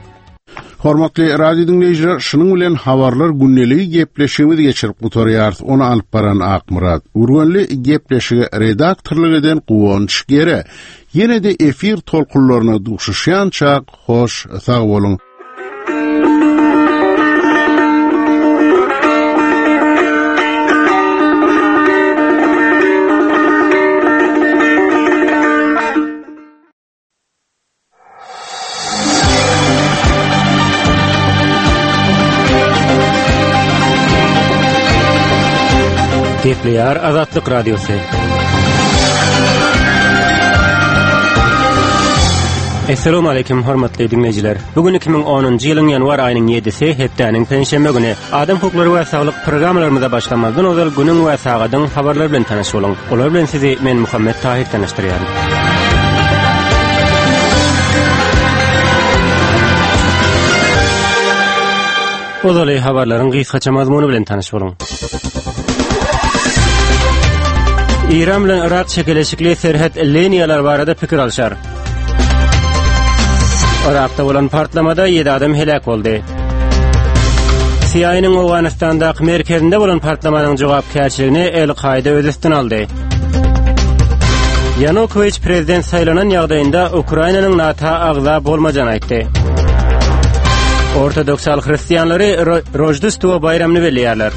B: Hormatly radio dinleyijiler, şunun bilen habarlar günneligi gepleşigimiz geçirip gutarýar. Onu alyp baran Akmurat. Urganly gepleşigi redaktorlyk eden Guwonç Gere. Yine de efir tolkunlaryna duşuşýança hoş sag bolun.
A: Gepleýär Azatlyk Radiosu. Assalamu alaykum hormatly dinleýijiler. Bugün iki bin onuncu ýylyň ýanwar aýynyň ýedisi hepdeniň penşembe güni. Adam hukuklary we saglyk programmalarymyza başlamazdan özel günüň we sagatyň habarlary bilen tanaş boluň. Olar bilen sizi men Muhammed Tahir tanıştyrýar. Ozaly habarlaryň gysgaça mazmuny bilen tanaş boluň. İran bilen Irak çekeleşikli serhet liniýalar barada pikir alşar. Irakda bolan partlamada ýedi adam helak boldy. C I A'nyň Awganistandaky merkezinde bolan partlamanyň jogapkärçiligini El-Qaida öz üstüne aldy. Yanukovych prezident saýlanan ýagdaýynda Ukrainanyň NATO agza bolmajany aýtdy. Ortodoksal hristiýanlary Rojdestvo bayramyny belleýärler.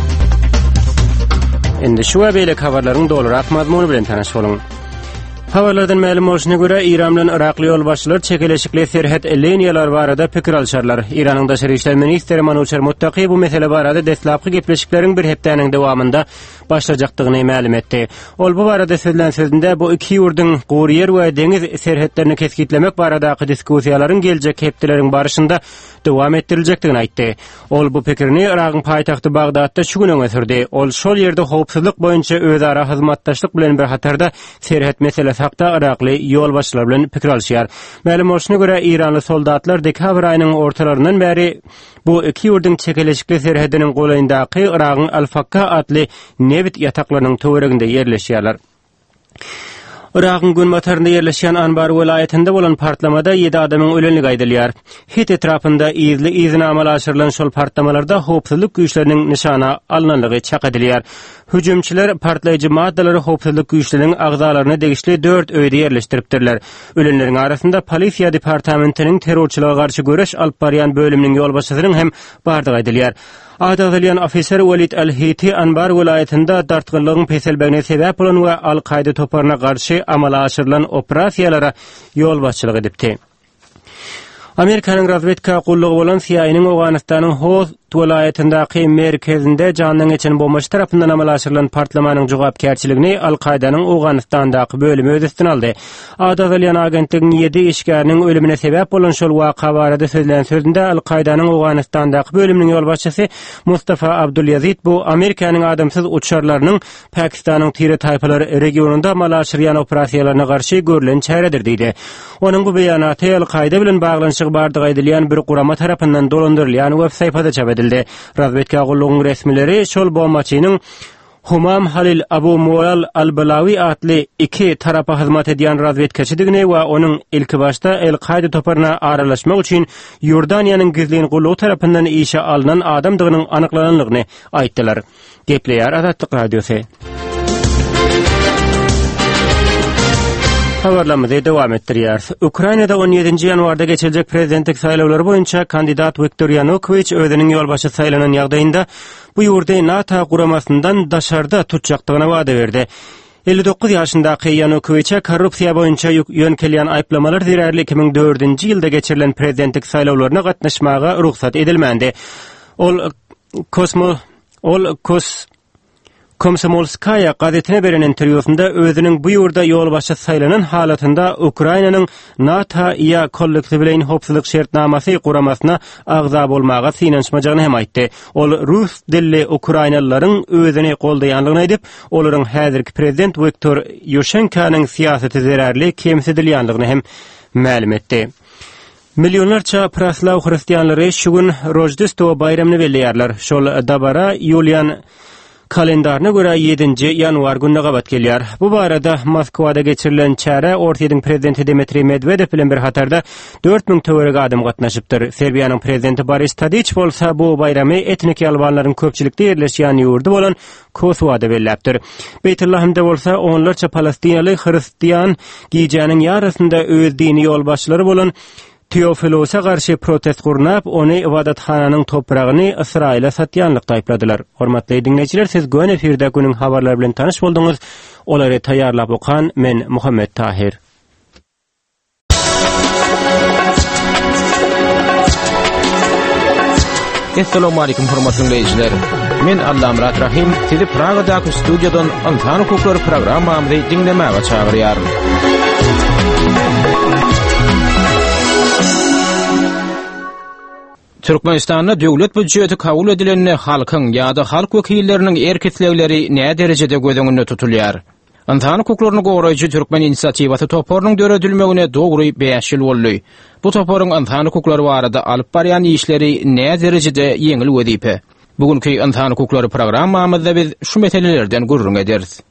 A: Indi şu we beýle habarlaryň dolurak mazmuny bilen tanaş boluň. Habarlardan ma'lum bolşyna görä İran bilen Irakly ýolbaşçylar çekeleşikli serhet liniýalar barada pikir alşarlar. İranyň daşary işler ministri Manoucher Muttaqi bu mesele barada deslapky gepleşikleriň bir hepdeniň dowamynda başlajakdygyny ma'lum etdi. Ol bu barada söýlen sözünde bu iki ýurdyň Gowryer we deňiz serhetlerini keskitlemek baradaky diskussiýalaryň geljek hepdeleriň barışynda dowam etdiriljakdygyny aýtdy. Ol bu pikirini Irakyň paýtagty Bagdatda şu gün öňe sürdi. Ol şol ýerde howpsuzlyk boýunça özara hyzmatdaşlyk bilen bir hatarda serhet meselesi hakda Irakly ýolbaşçylar bilen pikir alşýar. Ma'lum bolşyna görä İranly soldatlar dekabr aýynyň ortalaryndan bäri bu iki ýurdyň çekeleşikli serhediniň golaýyndaky Irakyň Al-Fakka adly nebit ýataklarynyň töwereginde ýerleşýärler. Irak'ın gün batarında yerleşen Anbar vilayetinde bolan partlamada ýedi adamyň ölenligi aýdylýar. Hit etrapynda izli iznamalar aşyrylan şol partlamalarda howpsuzlyk güýçleriniň nişana alynanlygy çak edilýär. Hüjümçiler partlaýjy maddalary howpsuzlyk güýçleriniň agzalaryna degişli dört öýde yerleşdiripdirler. Ölenleriň arasynda polisiýa departamentiniň terrorçylyga garşy göreş alyp barýan bölüminiň ýolbaşçysynyň hem bardygy aýdylýar. Adadylyan ofisier Walid Al-Hiti Anbar vilayetinde dartgınlığın peselbegine sebep olan ve Al-Qaida toparına karşı amala aşırılan operasiyalara yol başçılık edipti. Amerikanyň razvedka gullugy bolan C I A'nyň Awganistanyň Host vilayetindäki merkezinde janyň geçen bombaş tarapyndan amal aşyrylan partlamanyň jogapkärçiligini Al-Qaidanyň Awganistandaky bölümi öz üstüne aldy. Adadylyan agentligiň ýedi işgäriniň ölümine sebep bolan şol waka barada söýlen sözünde Al-Qaidanyň Awganistandaky bölüminiň ýolbaşçysy Mustafa Abdulyazid bu Amerikanyň adamsyz uçarlarynyň Pakistanyň tire taýpalary regionunda amal aşyrýan operasiýalaryna garşy görülen çäredir diýdi. Onuň bu beýanaty Al-Qaida bilen baglanşygy bardygy aýdylýan bir gurama tarapyndan dolandyrylýan web saýpada çap edildi. Razvedka gullugynyň resmileri şol bombaçynyň Humam Halil Abu Mual Al-Balawi atly iki tarapa hyzmat edýän razvedkaçydygyny we onuň ilki başda El-Qaida toparına aralaşmak üçin Ýordaniýanyň gizlin gullugy tarapyndan işe alynan adamdygynyň anyklananlygyny aýtdylar. Gepleýär Azatlyk Radiosu. Habarlarymyzy dowam etdirýär. Ukrainada on ýedinji ýanwarda geçirecek prezidentlik saýlawlary boýunça kandidat Viktor Yanukovych özüniň ýolbaşy saýlanan ýagdaýynda bu ýurda NATO guramasyndan daşarda tutjakdygyna wada berdi. elli dokuz ýaşyndaky Yanukovycha korrupsiýa boýunça ýönkelýän aýplamalar zirärli iki bin dördünji ýylda geçirilen prezidentlik saýlawlaryna gatnaşmaga ruhsat edilmändi. Ol Kosmo ol Kos Komsomolskaya gazetine beren interwýusynda özüniň bu ýurda ýolbaşy saýlanan halatynda Ukrainanyň NATO ýa kollektiw bilen howpsuzlyk şertnamasy guramasyna agza bolmaga synanşmajagyny hem aýtdy. Ol rus dilli Ukrainalylaryň özüni goldaýanlygyny aýdyp, olaryň häzirki prezident Viktor Ýushchenkanyň siýasaty zerärli kemsedilýänligini hem ma'lum etdi. Milyonlarça praslaw hristiýanlary şu gün Rojdestvo bayramyny belleýärler. Şol dabara Yulian kalendaryna göre yedinji ýanwar gününe gabat gelýär. Bu barada Moskwada geçirilen çäre Ortiýanyň prezidenti Dmitri Medvedew bilen bir hatarda dört miň töwerek adam gatnaşypdyr. Serbiýanyň prezidenti Boris Tadiç bolsa bu bayramy etnik ýalbanlaryň köpçülikde ýerleşýän ýurdu bolan Kosowada belläpdir. Beytillahymda bolsa onlarça Palestinaly Hristiýan giýjäniň ýarasynda öz dini ýolbaşçylary bolan Teofilosa garşy protest gurnap, ony ibadathananyň topragyny Israila satýanlykda aýpladylar. Hormatly dinleýijiler, siz göň efirde günüň habarlary bilen tanyş bolduňyz. Olary taýýarlap okan men Muhammed Tahir.
S: Assalamu alaykum hormatly dinleýijiler. Men Allamrat Rahim, sizi Pragadaky studiýadan Antan Hukuklary programmamyzy dinlemäge çagyrýarym. Türkmenistanda döwlet büdjeti kabul edilenine halkyň ýa-da halk wekilleriniň erketlikleri näme derejede göz tutulýar? Antan hukuklaryny goraýjy Türkmen inisiatiwaty toparynyň döredilmegine dogry beş ýyl boldy. Bu toparyň Antan hukuklary barada alyp barýan işleri näme derejede ýeňil wezipe? Bugünkü Antan hukuklary programmamyzda biz şu meselelerden gurrun ederiz.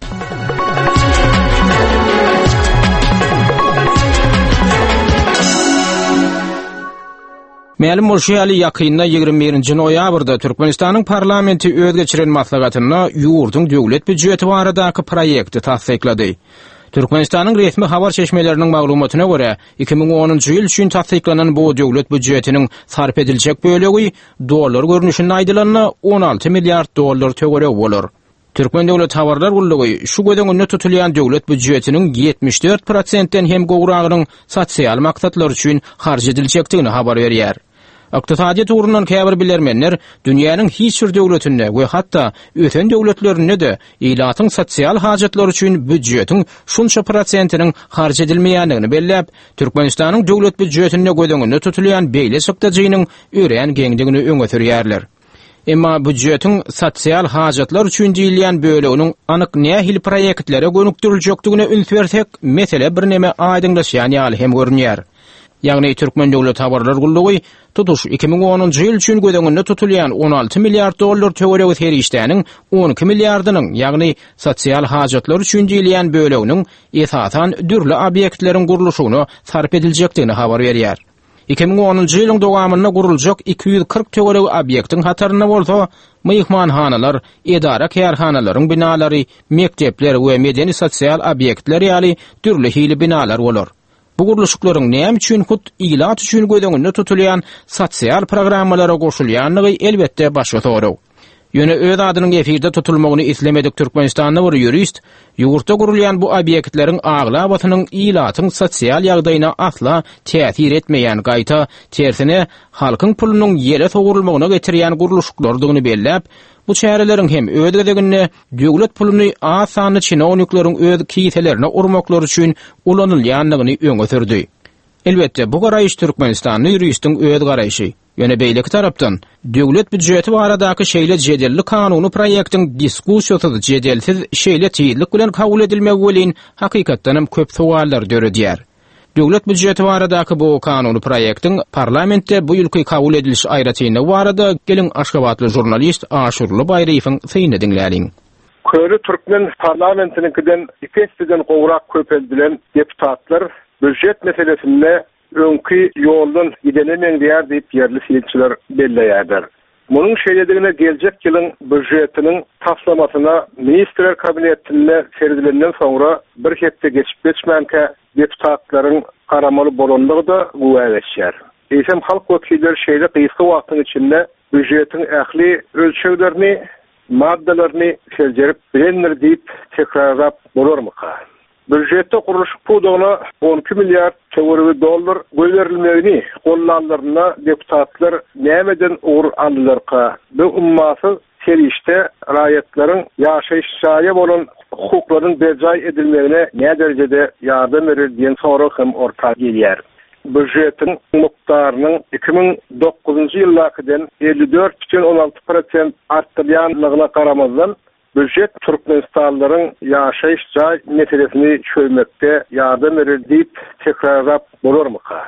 S: Ma'lum bolşaýaly ýakynda ýygrimi birinji noýabrda Türkmenistanyň parlamenti öz geçiren maslahatyna ýurdun döwlet büdjeti baradaky proýekti tasdiklady. Türkmenistanyň resmi habar çeşmeleriniň maglumatyna görä, iki miň onunji ýyl üçin tasdiklanan bu döwlet büdjetiniň sarp ediljek bölegi dollar görnüşinde aýdylanyna on alty milliard dollar töwerek bolar. Türkmen Döwlet Habarlar Gullugy şu gödeňinde tutulýan döwlet büdjetiniň ýetmiş dört prosentden hem gowragynyň sosial maksatlar üçin harj ediljekdigini habar berýär. Iqtisadiýat ugrundan käbir bilermenler dünýäniň hiç bir döwletinde we hatda öten döwletlerinde de ýylatyň sosial hajatlar üçin büdjetiň şunça prosentiniň harj edilmeýändigini belläp, Türkmenistanyň döwlet büdjetinde gödeňinde tutulýan beýle sektorjynyň ören geňdigini öňe sürýärler. Emma büdjetiň sosial hajatlar üçin diýilýän böleginiň anyk nähil proýektlere gönükdirilýekdigine üns bersek, mesele bir neme aýdyňlaşýan ýaly hem görünýär. Ýagny Türkmen Döwlet Habarlar Gullugy tutuş iki miň onunji ýyl üçin gödeňinde tutulýan on alty milliard dollar töwerek herişdäniň on iki milliardynyň, ýagny sosial hajatlar üçin diýilýän böleginiň esasan dürli obýektleriň gurulşygyna sarp ediljekdigini habar berýär. iki miň onunji ýylyň dowamyna guruljak iki ýüz kırk töwerek obýektiň hatarına bolsa, myhmanhanalar, edara kärhanalaryň binalary, mektepler we medeni sosial obýektler ýaly dürli hili binalar bolar. Bu guruluşyklaryň näme üçin hut ýylat üçin gödeňinde tutulýan sosial programmalara goşulýanlygy elbetde başga soraw. Ýöne öz adynyň efirde tutulmagyny islemedik Türkmenistanyň bir ýurist, ýurtda gurulýan bu obýektleriň aglabatynyň ýylatyň sosial ýagdaýyna asla täsir etmeýän, gaýta tersine halkyň pulunyň ýere sogurulmagyna getirýän guruluşyklardygyny belläp, bu çärelerin hem öz gezegine döwlet puluny asany çinowniklaryň öz kiýselerine urmaklary üçin ulanylýanlygyny öňe sürdi. Elbetde bu garaýyş Türkmenistanyň ýuristiň öz garaýşy. Ýöne beýleki tarapdan döwlet büdjeti baradaky şeýle jedelli kanuny proýektiň diskussiýasy jedelsiz şeýle tiýlik bilen kabul edilmegi welin hakykatdanam köp sowaller döredýär. Döwlet büdjeti baradaky bu kanuny proýektiň parlamentde bu ýylky kabul ediliş aýratyny barada gelin Aşgabatly jurnalist Aşurly Baýryýewiň syny dinläliň.
J: Köri Türkmen parlamentininkiden ikisinden gowrak köp edilen deputatlar büdjet meselesinde öňkü ýoldan gidenemeň diýär diýip ýerli siyasiýetçiler belleýärler. Munyň şeýledigine geljek ýylyň büdjetiniň taslamasyna ministrler kabinetinde seredilenden soňra bir hepde geçip geçmänke deputatlaryň garamaly bolanlygy da güwäleşýär. Eýsem halk wekilleri şeýle gysga wagtyň içinde büdjetiň ähli ölçeglerini, maddalaryny seljerip bilenler diýip tekrarlap bolarmy? Büdjette kuruluş puduğuna on iki milyar töwerek dollar gözerilmegini gollanlaryna deputatlar nämeden ugur aldylarka? Bu ummasy serişde raýatlaryň ýaşaýyşy bolan hukuklaryň berjay edilmegine näme derejede ýardam berer diýen sorak hem ortak gelýär. Büdjetiň mukdarynyň iki miň dokuzunji ýyldakydan elli dört бүтүн on alty prosent artdyrýanlygyna garamazdan büdjet Türkmenistanlylaryň ýaşaýyş jaý meselesini çözmekde ýardam berer diýip tekrarlap bolarmy?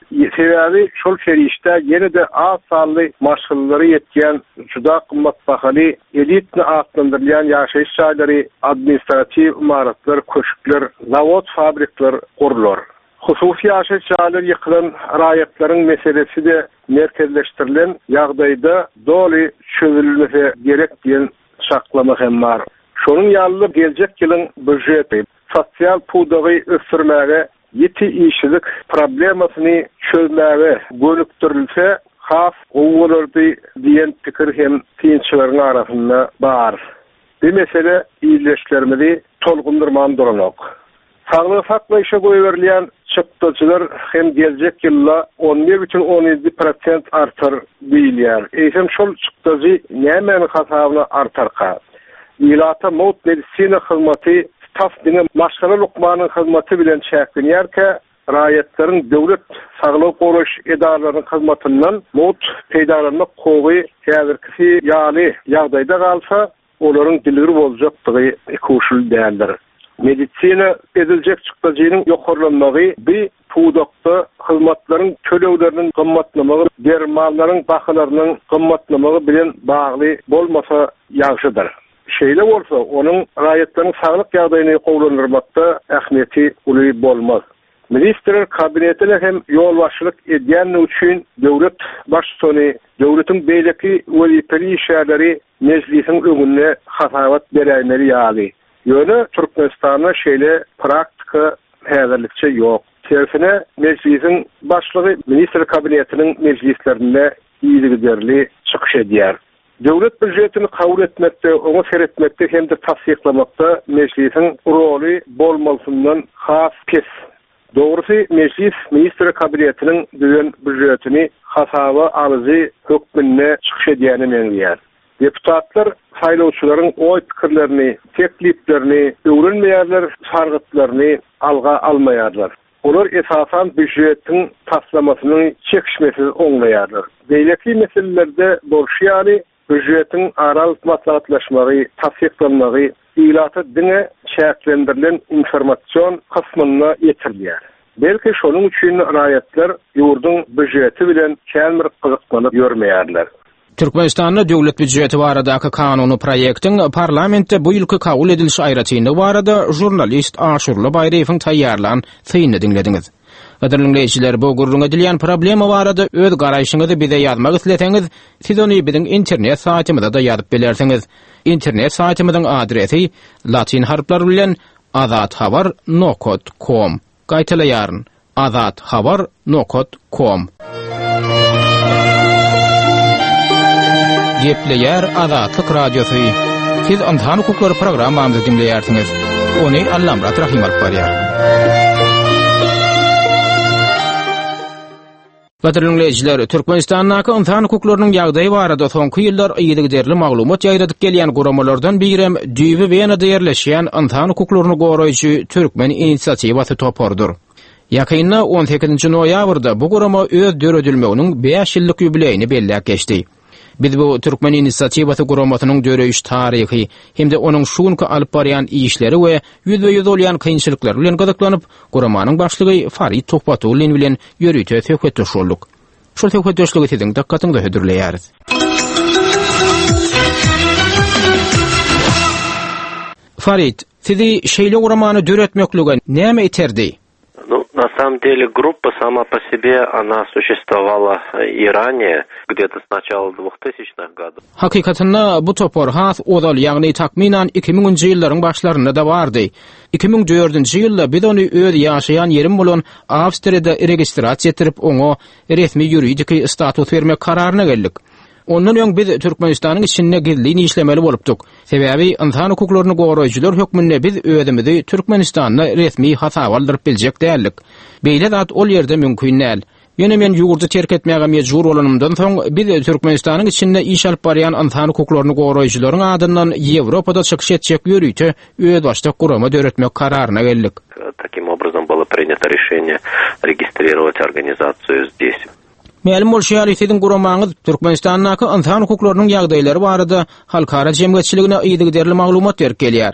T: Sebebi şol ferişte yine de az sallı maşgulları yetken juda kımmat bahalı elitni atlandırılan yaşayış şaýlary, administrativ imaratlar, köşkler, zavod, fabrikler kurulur. Hususi yaşayış şaýlary yıkılan raýatlaryň meselesi de merkezleştirilen ýagdaýda doli çözülmesi gerek diýen şaklama hem var. Şonun ýaly gelecek ýylyň büdjeti sosial pudagy ösürmäge yeti işçilik problemasyny çözmäge gönükdirilse has owulardy diýen pikir hem tynçylaryň arasynda bar. Bu mesele iýleşlermeli tolgundyrman duranok. Sağlık saklaýyşa goýberlen çıktıcılar hem gelecek ýylda on bir бүтүн on ýedi prosent artar diýilýär. Eýsem şol çıktıcı näme hasabyna artarka? İlata mowt medisina hyzmaty tafdine maşgala lukmanyň hyzmaty bilen çäklenýärke, raýatlaryň döwlet saglyk goruş edarlarynyň hyzmatyndan mowt peýdalanmak kowy häzirki ýaly ýagdaýda galsa, olaryň dilgir boljakdygy ikoşul däldir. Medisina ediljek çıktıcının yokorlanmagy bir puudakta hyzmatlaryň töleýleriniň gymmatlamagy, dermanlaryň bahalarynyň gymmatlamagy bilen bagly bolmasa ýagşydyr. Şeýle bolsa, onuň raýatlaryň saglyk ýagdaýyny gowlandyrmakda ähmiýeti uly bolmaz. Ministrler kabinetine hem ýolbaşçylyk edýän üçin döwlet başçysyny, döwletiň beýleki wezipeli işleri meclisiň öňünde hasabat berýänleri ýaly. Ýöne Türkmenistanda şeýle praktika häzirlikçe ýok. Tersine meclisiň başlygy ministr kabinetiniň meclislerinde iýilgiderli çykyş edýär. Döwlet büdjetini kabul etmekde, onu seretmekde hem de tasdiklamakda meclisin rolü bolmalsından has pes. Doğrusu meclis ministr kabinetinin düzen büdjetini hasaba alıcı hükmünne çıkış edýäni meňzeýär. Deputatlar saýlawçylaryň oý pikirlerini, tekliplerini, öwrenmeýärler, sargytlaryny alga almaýarlar. Olar esasan büdjetiň taslamasyny çekişmesiz oňlaýarlar. Beýleki meselelerde bolşýaly büdjetiň aral maslahatlaşmagy, tasdiklanmagy, ilata diňe şäklendirilen informasyon kısmyna ýetirilýär. Belki şonuň üçin raýatlar ýurduň büdjeti bilen kämir gyzykmanyp ýörmeýärler.
S: Türkmenistanda döwlet büdjeti baradaky kanuny proýektiň parlamentde bu ýylky kabul edilişi aýratyny barada jurnalist Aşurly Baýrewiň taýýarlan syny dinlediňiz. Gaderliňleýijiler, bu gurrun edilýän problema barada öz garaýşyňyzy bize ýazmak isleseňiz, siz ony biziň internet saýtymyzda da ýazyp bilersiňiz. Internet saýtymyzyň adresi latin harflary bilen azathabar nokta com. Gaýtalaýaryn azathabar nokta com. Gepleýär Azatlyk radiosu. Siz Antan Hukuklar programmamyzy dinleýärsiňiz. Ony Allamrat Rahim alyp barýar. Gaderliňleýijiler, Türkmenistanyň insan hukuklarynyň ýagdaýy barada soňky ýyllar ýylygyderli maglumat ýaýradyp gelýän guramalardan birem Düýbi Wenada ýerleşýän insan hukuklaryny goraýjy Türkmen inisiatiwasy topardyr. Ýakynda on sekizinji noýabrda bu gurama öz döredilmeginiň beş ýyllyk ýubileyini belläp geçdi. Biz bu Türkmen inisiatiwasy guramasynyň döreýiş taryhy hem de onuň şuňky alyp barýan işleri we ýüzbe-ýüz bolýan kynçylyklar bilen gyzyklanyp, guramanyň başlygy Farid Tohpatulyn bilen ýörüýte söhbetdeş bolduk. Şol söhbetdeşligi siziň dakkatyňda hödürleýäris. Farid, sizi şeýle guramany döretmeklige näme iterdi?
U: Ну, на самом деле, группа сама по себе, она существовала и ранее, где-то с начала двухтысячных годов.
S: Hakikatında bu topor has odal, ýagny takminan iki miňinji ýyllaryň başlarynda da bardy. iki miň dördünji ýylda biz ony öz ýaşaýan ýerim bolan Awstriýada registrasiýa etdirip, oňa resmi ýuridik status bermek kararyna geldik. Ondan öň biz Türkmenistanyň içinde gizli işlemeli bolupdyk. Sebäbi insan hukuklaryny goraýjylar hökmünde biz özümizi Türkmenistanda resmi hasaba aldyryp biljek däldik. Beýle zat ol ýerde mümkin näl. Ýöne men ýurdu terk etmäge mejbur bolanymdan soň biz Türkmenistanyň içinde iş alyp barýan insan hukuklaryny goraýjylaryň adyndan Ýewropada çykyş etjek ýörüýte öz başda gurama döretmek kararyna geldik.
U: Таким образом было принято решение регистрировать организацию здесь.
S: Mälim bolşýar ýetiň guramaňyz Türkmenistanyň insan hukuklarynyň ýagdaýlary barada halkara jemgyýetçiligine ýygyderli maglumat berip gelýär.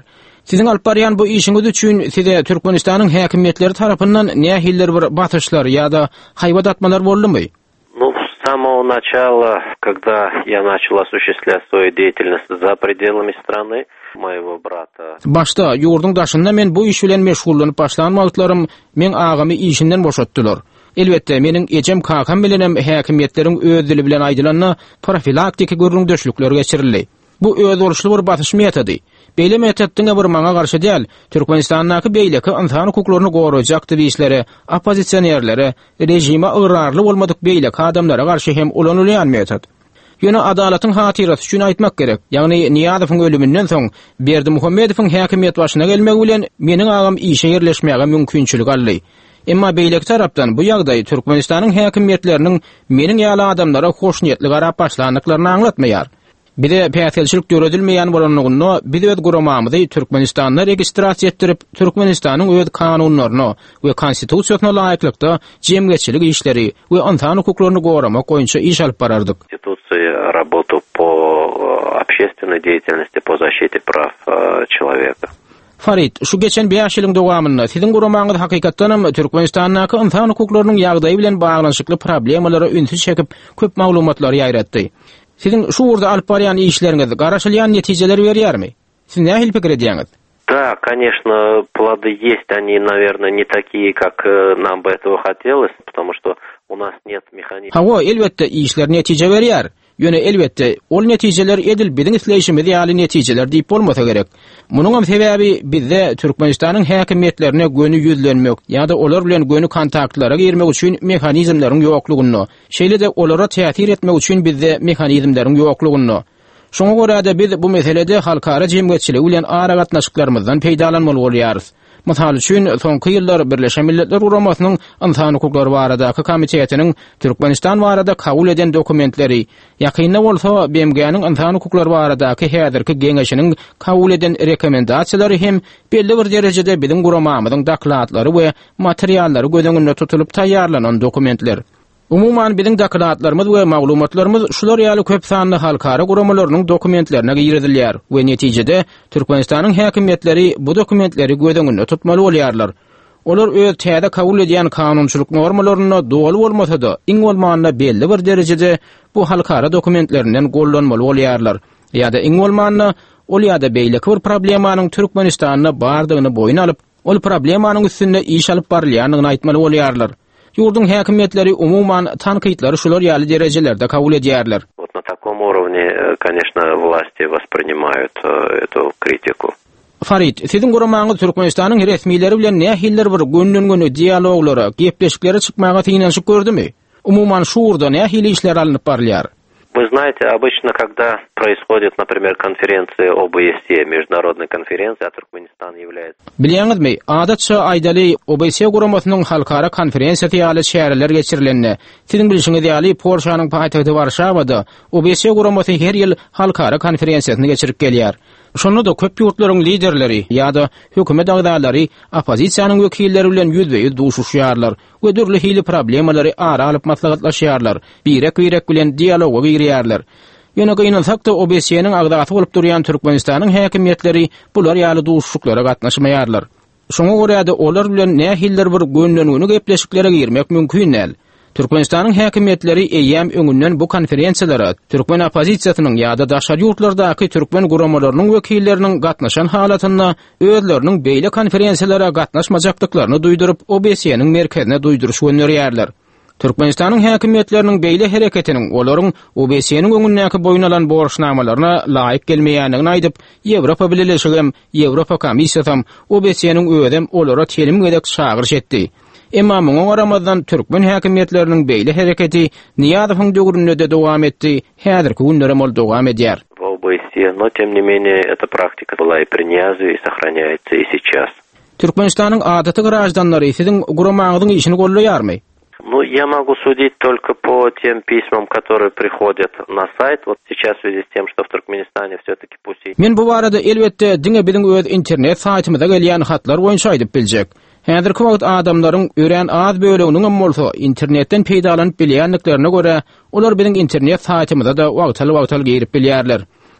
S: Sizin alyp barýan bu işiňiz üçin size Türkmenistanyň häkimetleri tarapyndan nähiller bir batışlar ýa-da haýbat atmalar boldymy?
U: Ну, с самого начала, когда я начал осуществлять свою деятельность за пределами страны, моего брата.
S: Başta ýurdun daşynda men bu iş bilen meşgullanyp başlanan wagtlarym men agamy işinden boşatdylar. Elbette meniň ejem kakam bilenem häkimetleriň öz dili bilen aýdylanna profilaktik görüňdöşlükler geçirildi. Bu öz oluşly bir batyş metody. Beýle metoddyň bir maňa garşy däl, Türkmenistanyň beýleki insan hukuklaryny gorajak aktivistlere, opozitsionerlere, rejime ıgrarly bolmadyk beýleki adamlara garşy hem ulanylýan metod. Ýöne adalatyň hatyrasy üçin aýtmak gerek. Ýagny Niýazowyň ölümünden soň Berdi Muhammedowyň häkimet başyna gelmegi bilen meniň agam işe ýerleşmäge mümkinçilik aldy. Emma beýleki tarapdan bu ýagdaý Türkmenistanyň häkimetleriniň meniň ýaly adamlara hoşniýetli garap başlandyklaryny aňlatmaýar. Bir de päselçilik göredilmeýän bolanlygyny biz öz guramamyzy Türkmenistanda registrasiýa etdirip, Türkmenistanyň öz kanunlaryny we konstitusiýasyna laýyklykda jemgyýetçilik işleri we insan hukuklaryny goramak goýunça iş alyp barardyk.
U: Конституция работу по общественной деятельности по защите прав человека.
S: Farid, şu geçen beş ýylyň dowamynda siziň guramaňyz hakykatdanam Türkmenistanyň insan hukuklarynyň ýagdaýy bilen baglanyşykly problemlara ünsüz çekip köp maglumatlar ýaýratdy. Sizin şu urda alyp barýan işleriňiz garaşylýan netijeler berýärmi? Siz nähil pikir edýäňiz?
U: Да, конечно, плоды есть, они, наверное, не такие, как нам бы этого хотелось, потому что у нас нет механизма.
S: Hawa, elbette işler netije berýär. Ýöne elbette ol netijeler edil biziň isleýişimiz ýaly netijeler diýip bolmasa gerek. Munyň hem sebäbi bizde Türkmenistanyň häkimetlerine gönü ýüzlenmek ýa-da olar bilen gönü kontaktlara girmek üçin mexanizmlaryň ýoklugyny, şeýle-de olara täsir etmek üçin bizde mexanizmlaryň ýoklugyny. Şoňa görä de biz bu meselede halkara jemgyýetçiligi bilen ara gatnaşyklarymyzdan peýdalanmaly bolýarys. Mysal üçin soňky ýyllar Birleşen Milletler Guramasynyň insan hukuklary baradaky komitetiniň Türkmenistan barada kabul eden dokumentleri, ýakynda bolsa B M G'niň insan hukuklary baradaky häzirki geňeşiniň kabul eden rekomendasiýalary hem belli bir derejede biziň guramamyzyň daklatlary we materiallary gözeňinde tutulyp taýýarlanan dokumentler. Umuman biziň daklatlarymyz we maglumatlarymyz şular ýaly köp sanly halkara guramalarynyň dokumentlerine girizilýär we netijede Türkmenistanyň häkimetleri bu dokumentleri gözeňinde tutmaly bolýarlar. Olar öz täze kabul edýän kanunçylyk normalaryna dogry bolmasa-da, iň bolmaganda belli bir derejede bu halkara dokumentlerinden gollanmaly bolýarlar. Ýa-da iň bolmaganda ol ýa-da beýleki bir problemanyň Türkmenistanyna bardygyny boýun alyp, ol problemanyň üstünde iş alyp barylýanyny aýtmaly bolýarlar. Yurdun häkimetleri umuman tanqidlary şular ýaly derejelerde kabul edýärler.
U: Вот на таком уровне, конечно, власти воспринимают эту критику.
S: Farid, siziň guramaňyz Türkmenistanyň resmiýetleri bilen nähiller bir günden-güne dialoglara, gepleşiklere çykmaga tyňanşyk gördümi? Umuman şu urda nähili işler alınıp barylýar?
U: Вы знаете, обычно, когда происходит, например, конференция о Б С Е, международная конференция, а Туркменистан является...
S: Bilýäňizmi, adatça aýdaly O B S E guramasynyň halkara konferensiýasy ýaly şäherler geçirilende, siziň bilişiňiz ýaly Polşanyň paýtagty Warşawada O B S E guramasy her ýyl halkara konferensiýasyny geçirip gelýär. Şonu da köp ýurtlaryň liderleri ýa-da hökümet agdalary opozisiýanyň wekilleri bilen ýüzbeýüz duşuşýarlar we dürli hili problemalary ara alyp maslahatlaşýarlar. Birek-birek bilen dialoga girýärler. Ýöne gynansak da O B S E'niň agdasy bolup durýan Türkmenistanyň häkimetleri bular ýaly duşuşyklara gatnaşmaýarlar. Şoňa görä de olar bilen nähiller bir gönlenýüni gepleşiklere girmek mümkin näl. Türkmenistanyň häkimetleri eýäm öňünden bu konferensiýalara Türkmen opozisiýasynyň ýa-da daşary ýurtlardaky türkmen guramalarynyň wekilleriniň gatnaşan halatyna özleriniň beýle konferensiýalara gatnaşmajakdyklaryny duýduryp O B S E'niň merkezine duýduruş gönderýärler. Türkmenistanyň häkimetleriniň beýle hereketiniň olaryň O B S E'niň öňündäki boýun alan borçnamalaryna laýyk gelmeýändigini aýdyp, Ýewropa Birleşigi hem Ýewropa Komissiýasy hem O B S E'niň öýdem olara telim gedek şagyryş etdi. Emma muňa garamazdan türkmen häkimetleriniň beýle hereketi Niýazowyň döwründe dowam etdi, häzirki günlere mol dowam edýär.
U: В О Б С Е, но тем не менее эта практика была и при Ниязове и сохраняется и сейчас.
S: Türkmenistanyň adaty grajdanlary siziň guramaňyzyň işini gollaýarmy?
U: Ну, я могу судить только по тем письмам, которые приходят на сайт. Вот сейчас в связи с тем, что в Туркменистане всё-таки пусть...
S: Men bu barada elbette diňe biziň öz internet saytymyza gelýän hatlar boýunça aýdyp biljek. Häzirki wagt adamlaryň ören az böleginiň bolsa internetten peýdalanyp bilýänliklerine görä, olar biziň internet saytymyza da wagtaly wagtaly girip bilýärler.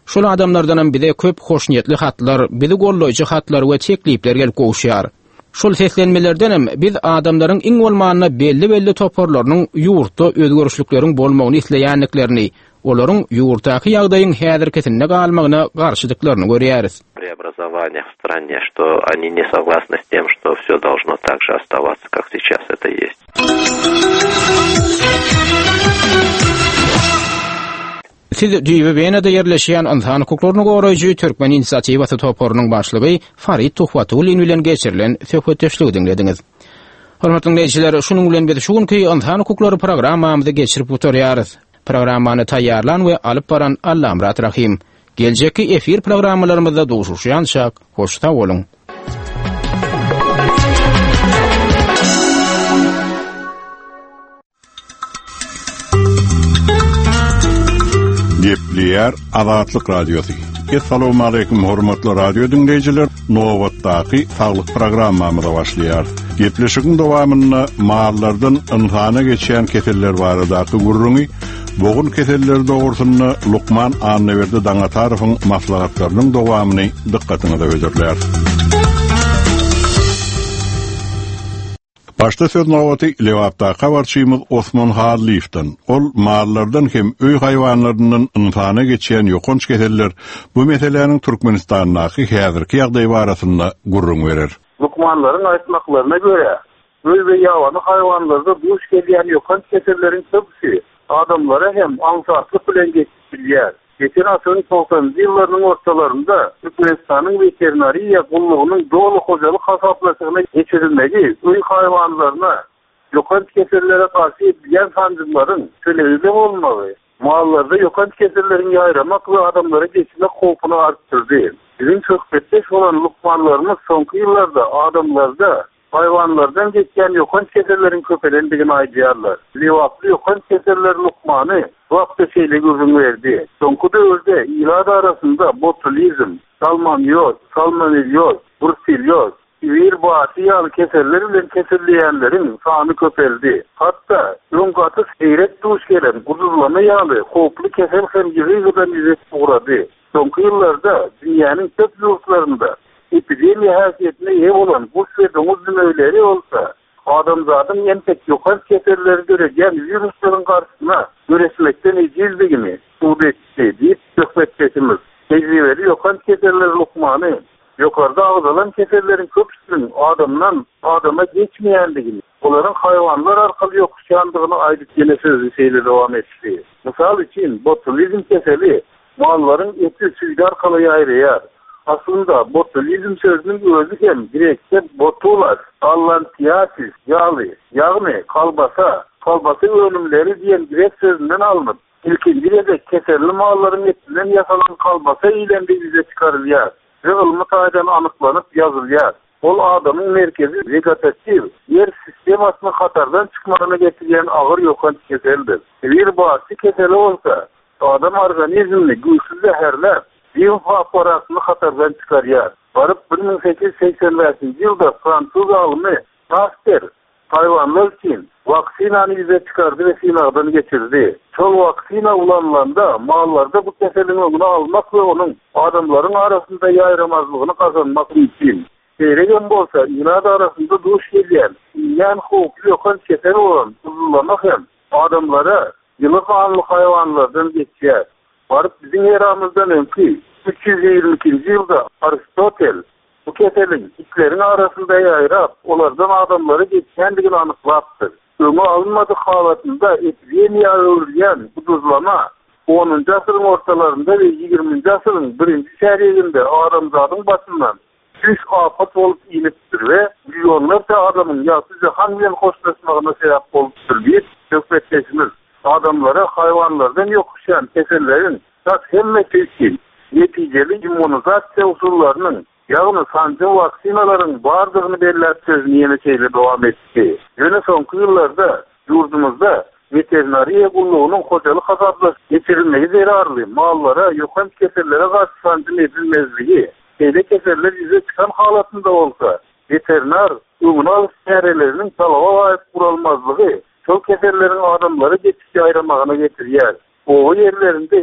S: Şol adamlardan bide köp hoşniyetli hatlar, bide golloyçy hatlar we teklipler gelip gowşýar. Şol seslenmelerdenem biz adamlaryň iň bolmagyna belli-belli toporlarynyň ýurtda özgörüşlikleriň bolmagyny isleýänliklerini, olaryň ýurtdaky ýagdaýyň häzirketine galmagyna garşydyklaryny görýäris.
U: Преобразование в стране, что они не согласны с тем, что все должно так же оставаться, как сейчас это есть.
S: Siz düýbe benede yerleşýän insan hukuklaryny goraýjy Türkmen inisiatiwasy toporunyň başlygy Farid Tuhwatulyn bilen geçirilen söhbetdeşligi dinlediňiz. Hormatly dinleýijiler, şunuň bilen biz şuňky insan hukuklary programmamyzy geçirip oturýarys. Programmany taýýarlan we alyp baran Alla Murat Rahim. Geljeki efir programmalarymyzda duşuşýançak, hoşta bolun.
B: Gepleýär Azatlyk radiosu. Assalamu alaykum hormatly radio dinleýijiler. Nowatdaky saglyk programmamyza başlaýar. Gepleşigiň dowamyny maarlardan insana geçýän keseller baradaky gurruny, bogun keseller dogrusyny Lukman Anneberdi Daňatarowyň maslahatlarynyň dowamyny dikkatiňize öýdürler. Başta söz Nowaty Lewapda habarçymyz Osman Harlif'ten. Ol maarlardan hem öý haýwanlarynyň insana geçýän ýokunç keseller bu meseleniň Türkmenistanyňky häzirki ýagdaýy barasynda gurrun berer.
J: Lukmanlaryň aýtmaklaryna görä, öý we ýawany haýwanlarda duş gelýän ýokunç keselleriň köpüsi adamlara hem ansatlyk bilen geçirilýär. Geçen asrın doksanjy ýyllarynyň ortalarynda Türkmenistanyň veterinariýa gullugynyň dolu hojalyk hasaplasyna geçirilmegi öý haýwanlaryna ýokunç kesellere garşy edilýän sanjyklaryň çöleğinde bolmagy, mallarda ýokunç keselleriň ýaýramak we adamlara geçirmek howpuny artdyrdy. Bizim söhbetdeş bolan lukmanlarymyz soňky ýyllarda adamlarda haýwanlardan geçýän ýokunç keselleriň köpelendigini aýdýarlar. Lewaply ýokunç keseller lukmany wagtda şeýle gözüň berdi. Soňky döwürde ýylar arasynda botulizm, salmonelloz, salmonelloz, bruselloz, wir batyal keseller bilen kesilýänleriň sany köpeldi. Hatda öňgaty seýret duş gelen gudurlama ýaly howply kesel hem ýygydan ýüzek ugrady. Soňky ýyllarda dünýäniň köp ýurtlarynda epidemiýa häsiýetine ýe bolan bu we doňuz dümegleri bolsa, adamzatyň ýentek ýokan keselleri görýän wiruslaryň garşysyna göreşmekden ejizligini subetdi diýip söhbetçimiz. Tejribeli ýokan keseller lukmany ýokarda agylan keselleriň köpüsiniň adamdan adama geçmeýändigini, olaryň haýwanlar arkaly ýokuşýandygyny aýdyp ýene sözü şeýle dowam etdi. Mysal üçin botulizm keseli mallaryň eti süýde arkaly ýaýrýar. Aslında botulizm sözünün özü hem Grekçe botular, allantiasis, ýaly, ýagny kalbasa, kalbasa önümleri diýen Grek sözünden alınıp, ilkinci de keserli mallaryň etinden ýasalan kalbasa ilendi bize çıkarılýar. Ýygylmy taýdan anyklanyp ýazylýar. Ol adamyň merkezi vegetativ, yer sistemasyny hatardan çykmagyna getirýän agyr ýokan keseldir. Bir basy keseli bolsa, adam organizmini güýçsüz zäherläp, ýyl aparatyny hatardan çykarýar. Baryp bir ming sekiz yüz seksen beşinji ýylda Fransuz alymy Pasteur haýwanlar üçin vaksinany ýüze çykardy we synagdan geçirdi. Şol vaksina ulanlanda mallarda bu keseliň öňüni almak we onuň adamlaryň arasynda ýaýramazlygyny kazanmak mümkin. Seýregen bolsa, ýylar arasynda duş gelýän, ýan howply ýokan kesel bolan uzunlamak hem adamlara ýyly kanly haýwanlardan geçýär. Baryp bizim eramyzdan öňki üç yüz ýygrimi ikinji ýylda Aristotel bu keseliň itleriň arasynda ýaýrap, olardan adamlara geçýändigini anyklapdy. Öňe alınmadyk halatynda epidemiýa öwrülýän bu duzlama onuncu asyryň ortalarynda we ýygrimiňji asyryň birinji şäherinde adamzatyň başyndan üç afat bolup inipdir we milyonlarca adamyň ýasy jahan bilen hoşlaşmagyna sebäp bolupdyr diýip söhbetleşimiz. Adamlara haýwanlardan ýokuşýan keselleriň tat hemmesi üçin netijeli immunizasiýa usullarynyň, ýagny sanjy vaksinalaryň bardygyny belläp sözüni ýene şeýle dowam etdi. Ýöne soňky ýyllarda ýurdumyzda veterinariýa gullugynyň hojalyk hasaplaş geçirilmegi zerarly mallara ýokan kesellere garşy sanjy edilmezligi, şeýle keseller ýüze çykan halatynda bolsa, veterinar öňüne alyş çäreleriniň talaba baýyp guralmazlygy şol keselleriň adamlara geçip ýaýramagyna getirýär. O ýerlerinde hiç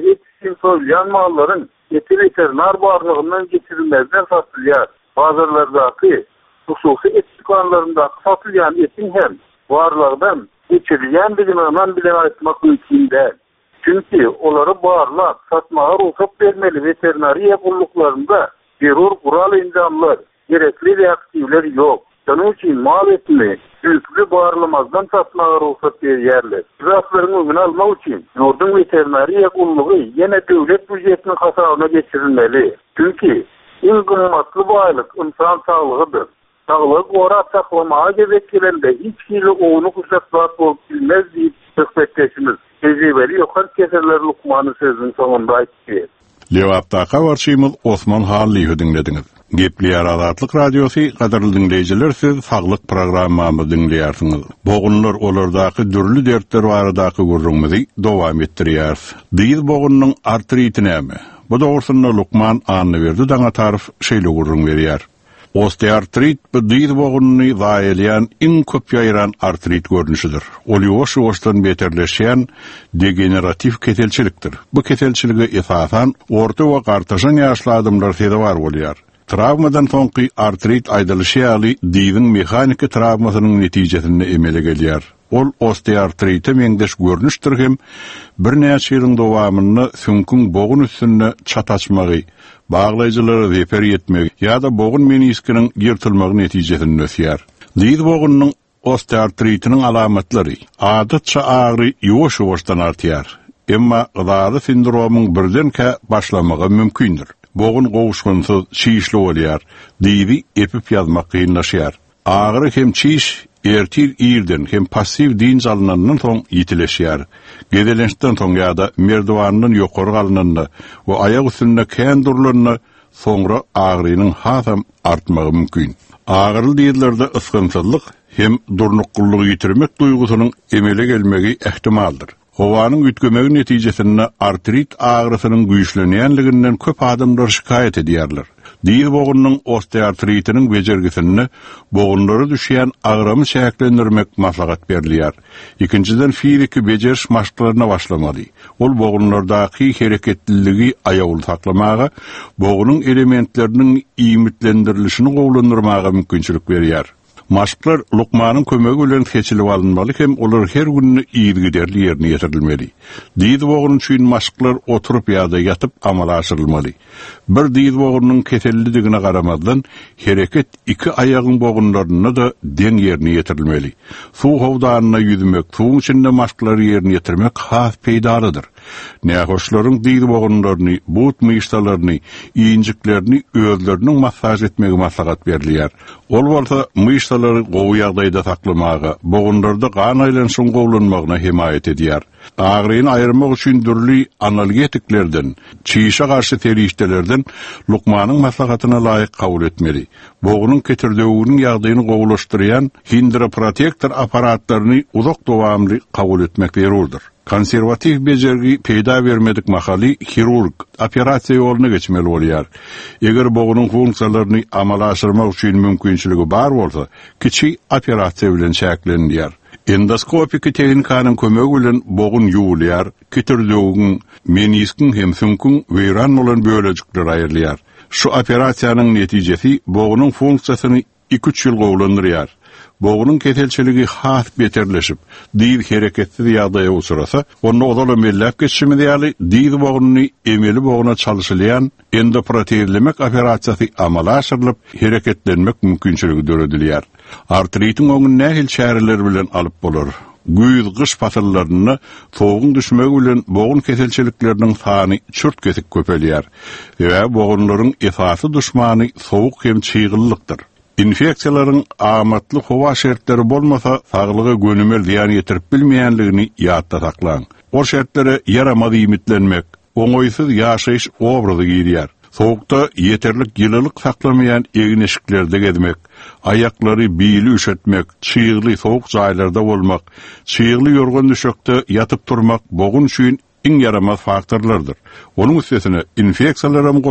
J: için soylayan malların eti veterinar barlığından getirilmezden satılıyor. Pazarlardaki hususi et dükkanlarındaki satılan etin hem varlardan geçirilen bilimden bilen aytmak mümkün değil. Çünkü onları bağırlap satmağa ruhsat vermeli veterinariya kulluklarında terör kural indamlar, gerekli reaktivler yok. Onun için mal etini büyüklü bağırlamazdan satmağa ruhsat verirler. Rafların uygun almak için yurdun veterinariya kulluğu yine devlet büdjetinin hasarına geçirilmeli. Çünkü en kıymetli baylık insan sağlığıdır. Sağlık orada saklamaya gereklerinde hiç kili oğunu kuşatlat olup bilmez deyip söhbetleşimiz. Tecrübeli yokan keserler Lukman'ın sözünün sonunda aytti.
B: Lewapdaqa warşymyz Osman Halliýew dinlediniz. Gepliyar Azatlyk Radiosu gadarly dinleýijiler, siz saglyk programmamy dinleýärsiňiz. Bogunlar olardaky dürli dertler baradaky gurrunmazy dowam etdirýär. Diýil bogunnyň artritine mi? Bu dogrusyna Lukman anny berdi, daňa tarif şeýle gurrun berýär. Osteoartrit bu diýil bogunny zaýalyan iň köp ýaýran artrit görnüşidir. Ol ýoş-ýoşdan beterleşýän degenerativ ketelçilikdir. Bu ketelçiligi esasan orta we gartaşan ýaşly adamlar sede bar bolýar. Travmadan soňky artrit aýdylýşy ýaly diýiň mehaniki travmasynyň netijesinde emele gelýär. Ol osteoartrite meňdeş görnüşdir hem bir näçe ýylyň dowamyny sünkün bogun üstünde çataçmagy, baglaýjylary reper etmegi ýa-da bogun meniskiniň ýyrtylmagy netijesinde ösýär. Diýil bogunnyň osteoartritiniň alamatlary adatça agry ýoş-ýoşdan artýar. Emma gyzady sindromyň birdenke başlamagy mümkindir. Bogun gowuşgunsyz çiýişli bolýar. Diýdi epip ýazmak kynlaşýar. Agry hem çiýiş ertir ýerden hem passiv diň alynandan soň ýitileşýär. Gedelenişden soň ýa-da merdowanyň ýokary galanyny we aýak üstünde kän durulanyny soňra agrynyň hasam artmagy mümkin. Agry diýilerde ysgynsyzlyk hem durnukkullygy ýitirmek duýgusynyň emele gelmegi ähtimaldyr. Howanyň ütgemegi netijesinde artrit agrysynyň güýçlenýänliginden köp adamlar şikayet edýärler. Diýil bogunnyň osteoartritiniň bejergisini bogunlary düşýän agramy şäklendirmek maslahat berilýär. Ikinciden fiziki bejeriş maşgalaryna başlamaly. Ol bogunlardaky hereketliligi aýagyl saklamaga, bogunyň elementleriniň iýmitlendirilişini gowlandyrmaga mümkinçilik berýär. Maşglar Lukmanyň kömegi bilen seçilip alınmaly hem olar her günni iýilgiderli ýerine ýetirilmeli. Diýil bogun üçin maşglar oturup ýa-da ýatyp amala aşyrylmaly. Bir diýil bogunyň keselligine garamazdan hereket iki aýagyň bogunlaryna da deň ýerine ýetirilmeli. Suw howdanyna ýüzmek, suwun içinde maşglary ýerine ýetirmek has peýdalydyr. Nähoşlaryň diýil bogunlaryny, but myşdalaryny, iýinjiklerini özleriniň massaj etmegi maslahat berilýär. Ol bolsa myşdalary gowy ýagdaýda saklamaga, bogunlarda gan aýlanşyň gowlanmagyna himayet edýär. Agryny aýyrmak üçin dürli analgetiklerden, çiýişe garşy terişdelerden Lukmanyň maslahatyna laýyk kabul etmeli. Bogunyň ketirdiğinin ýagdaýyny gowlaşdyrýan hindroprotektor aparatlaryny uzak dowamly kabul etmek zerurdyr. Konservativ bejergi peýda bermedik mahaly hirurg operasiýa ýoluna geçmeli bolýar. Eger bogunyň funksiýalaryny amala aşyrmak üçin mümkinçiligi bar bolsa, kiçik operasiýa bilen şäklenýär. Endoskopik tehnikanyň kömegi bilen bogun ýuwulýar, kitirdiğin, meniskin hem sünkün weýran bolan bölejikler aýrylýar. Şu operasiýanyň netijesi bogunyň funksiýasyny iki üç ýyl gowlandyrýar. Bogunun ketelçiligi has beterleşip, diýil hereketsiz ýagdaýa uçrasa, onu odaly mellep geçişimi diýeli, diýil boguny emeli boguna çalyşylýan endoprotezlemek operasiýasy amala aşyrylyp, hereketlenmek mümkinçiligi döredilýär. Artritin oňun nähil çäreleri bilen alyp bolar. Güýz gyş pasallaryny soğugyň düşmegi bilen bogun keselçilikleriniň sany çürt kesik köpelýär we bogunlaryň esasy düşmany soğuk hem çyýgyllykdyr. Infeksiýalaryň amatly howa şertleri bolmasa, saglyga gönümel ziýan ýetirip bilmeýänligini ýatda saklaň. O şertlere yaramaz iýmitlenmek, oňoýsyz ýaşaýyş obrazy giyýär. Soğukda yeterlik ýylylyk saklamayan egin eşiklerde gezmek, aýaklary biýili üşetmek, çyýgly soğuk jaýlarda bolmak, çyýgly ýorgan düşekde ýatyp durmak bogun üçin iň yaramaz faktorlardyr. Onuň üstesine infeksiýalaram goşulyp,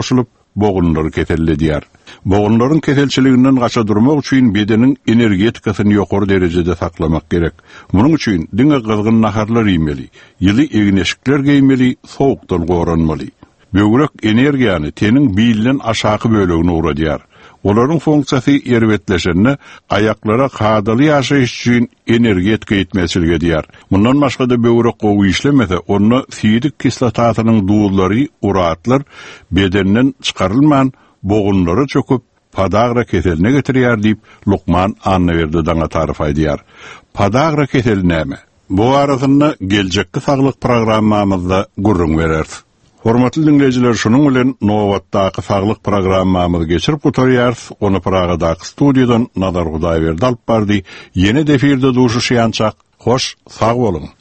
B: boğunları ketelli diyar. Boğunların ketelçiliginden gaça durmak üçün bedenin energetikasyny ýokary derejede saklamak gerek. Bunun üçün diňe gızgın naharlar ýemeli, ýyly egneşikler giýmeli, sowukdan goranmaly. Böwrek energiýany tenin biýilden aşaky bölegine uradýar. Olaryň funksiyasy ýerwetleşende ayaklara kadaly ýaşaýyş üçin energetika ýetmezçiligi diýer. Mundan başga da böwrek gowy işlemese, onu sidik kislatatynyň duwulary, uratlar bedenden çykarylman boğunları çöküp padagra keseline getirýär diýip Lukman Annawerdi daňa tarif edýär. Padagra keseli näme? Bu arasynda geljekki saglyk programmamyzda gurrun bereriz. Hormatly dinleyijiler, şunun bilen Nowatdaky saglyk programmamyzy geçirip oturýarys. Onu Pragadaky studiýadan Nazar Hudaýberdi alyp bardy. Ýene defirde duşuşýançak. Hoş, sag bolun.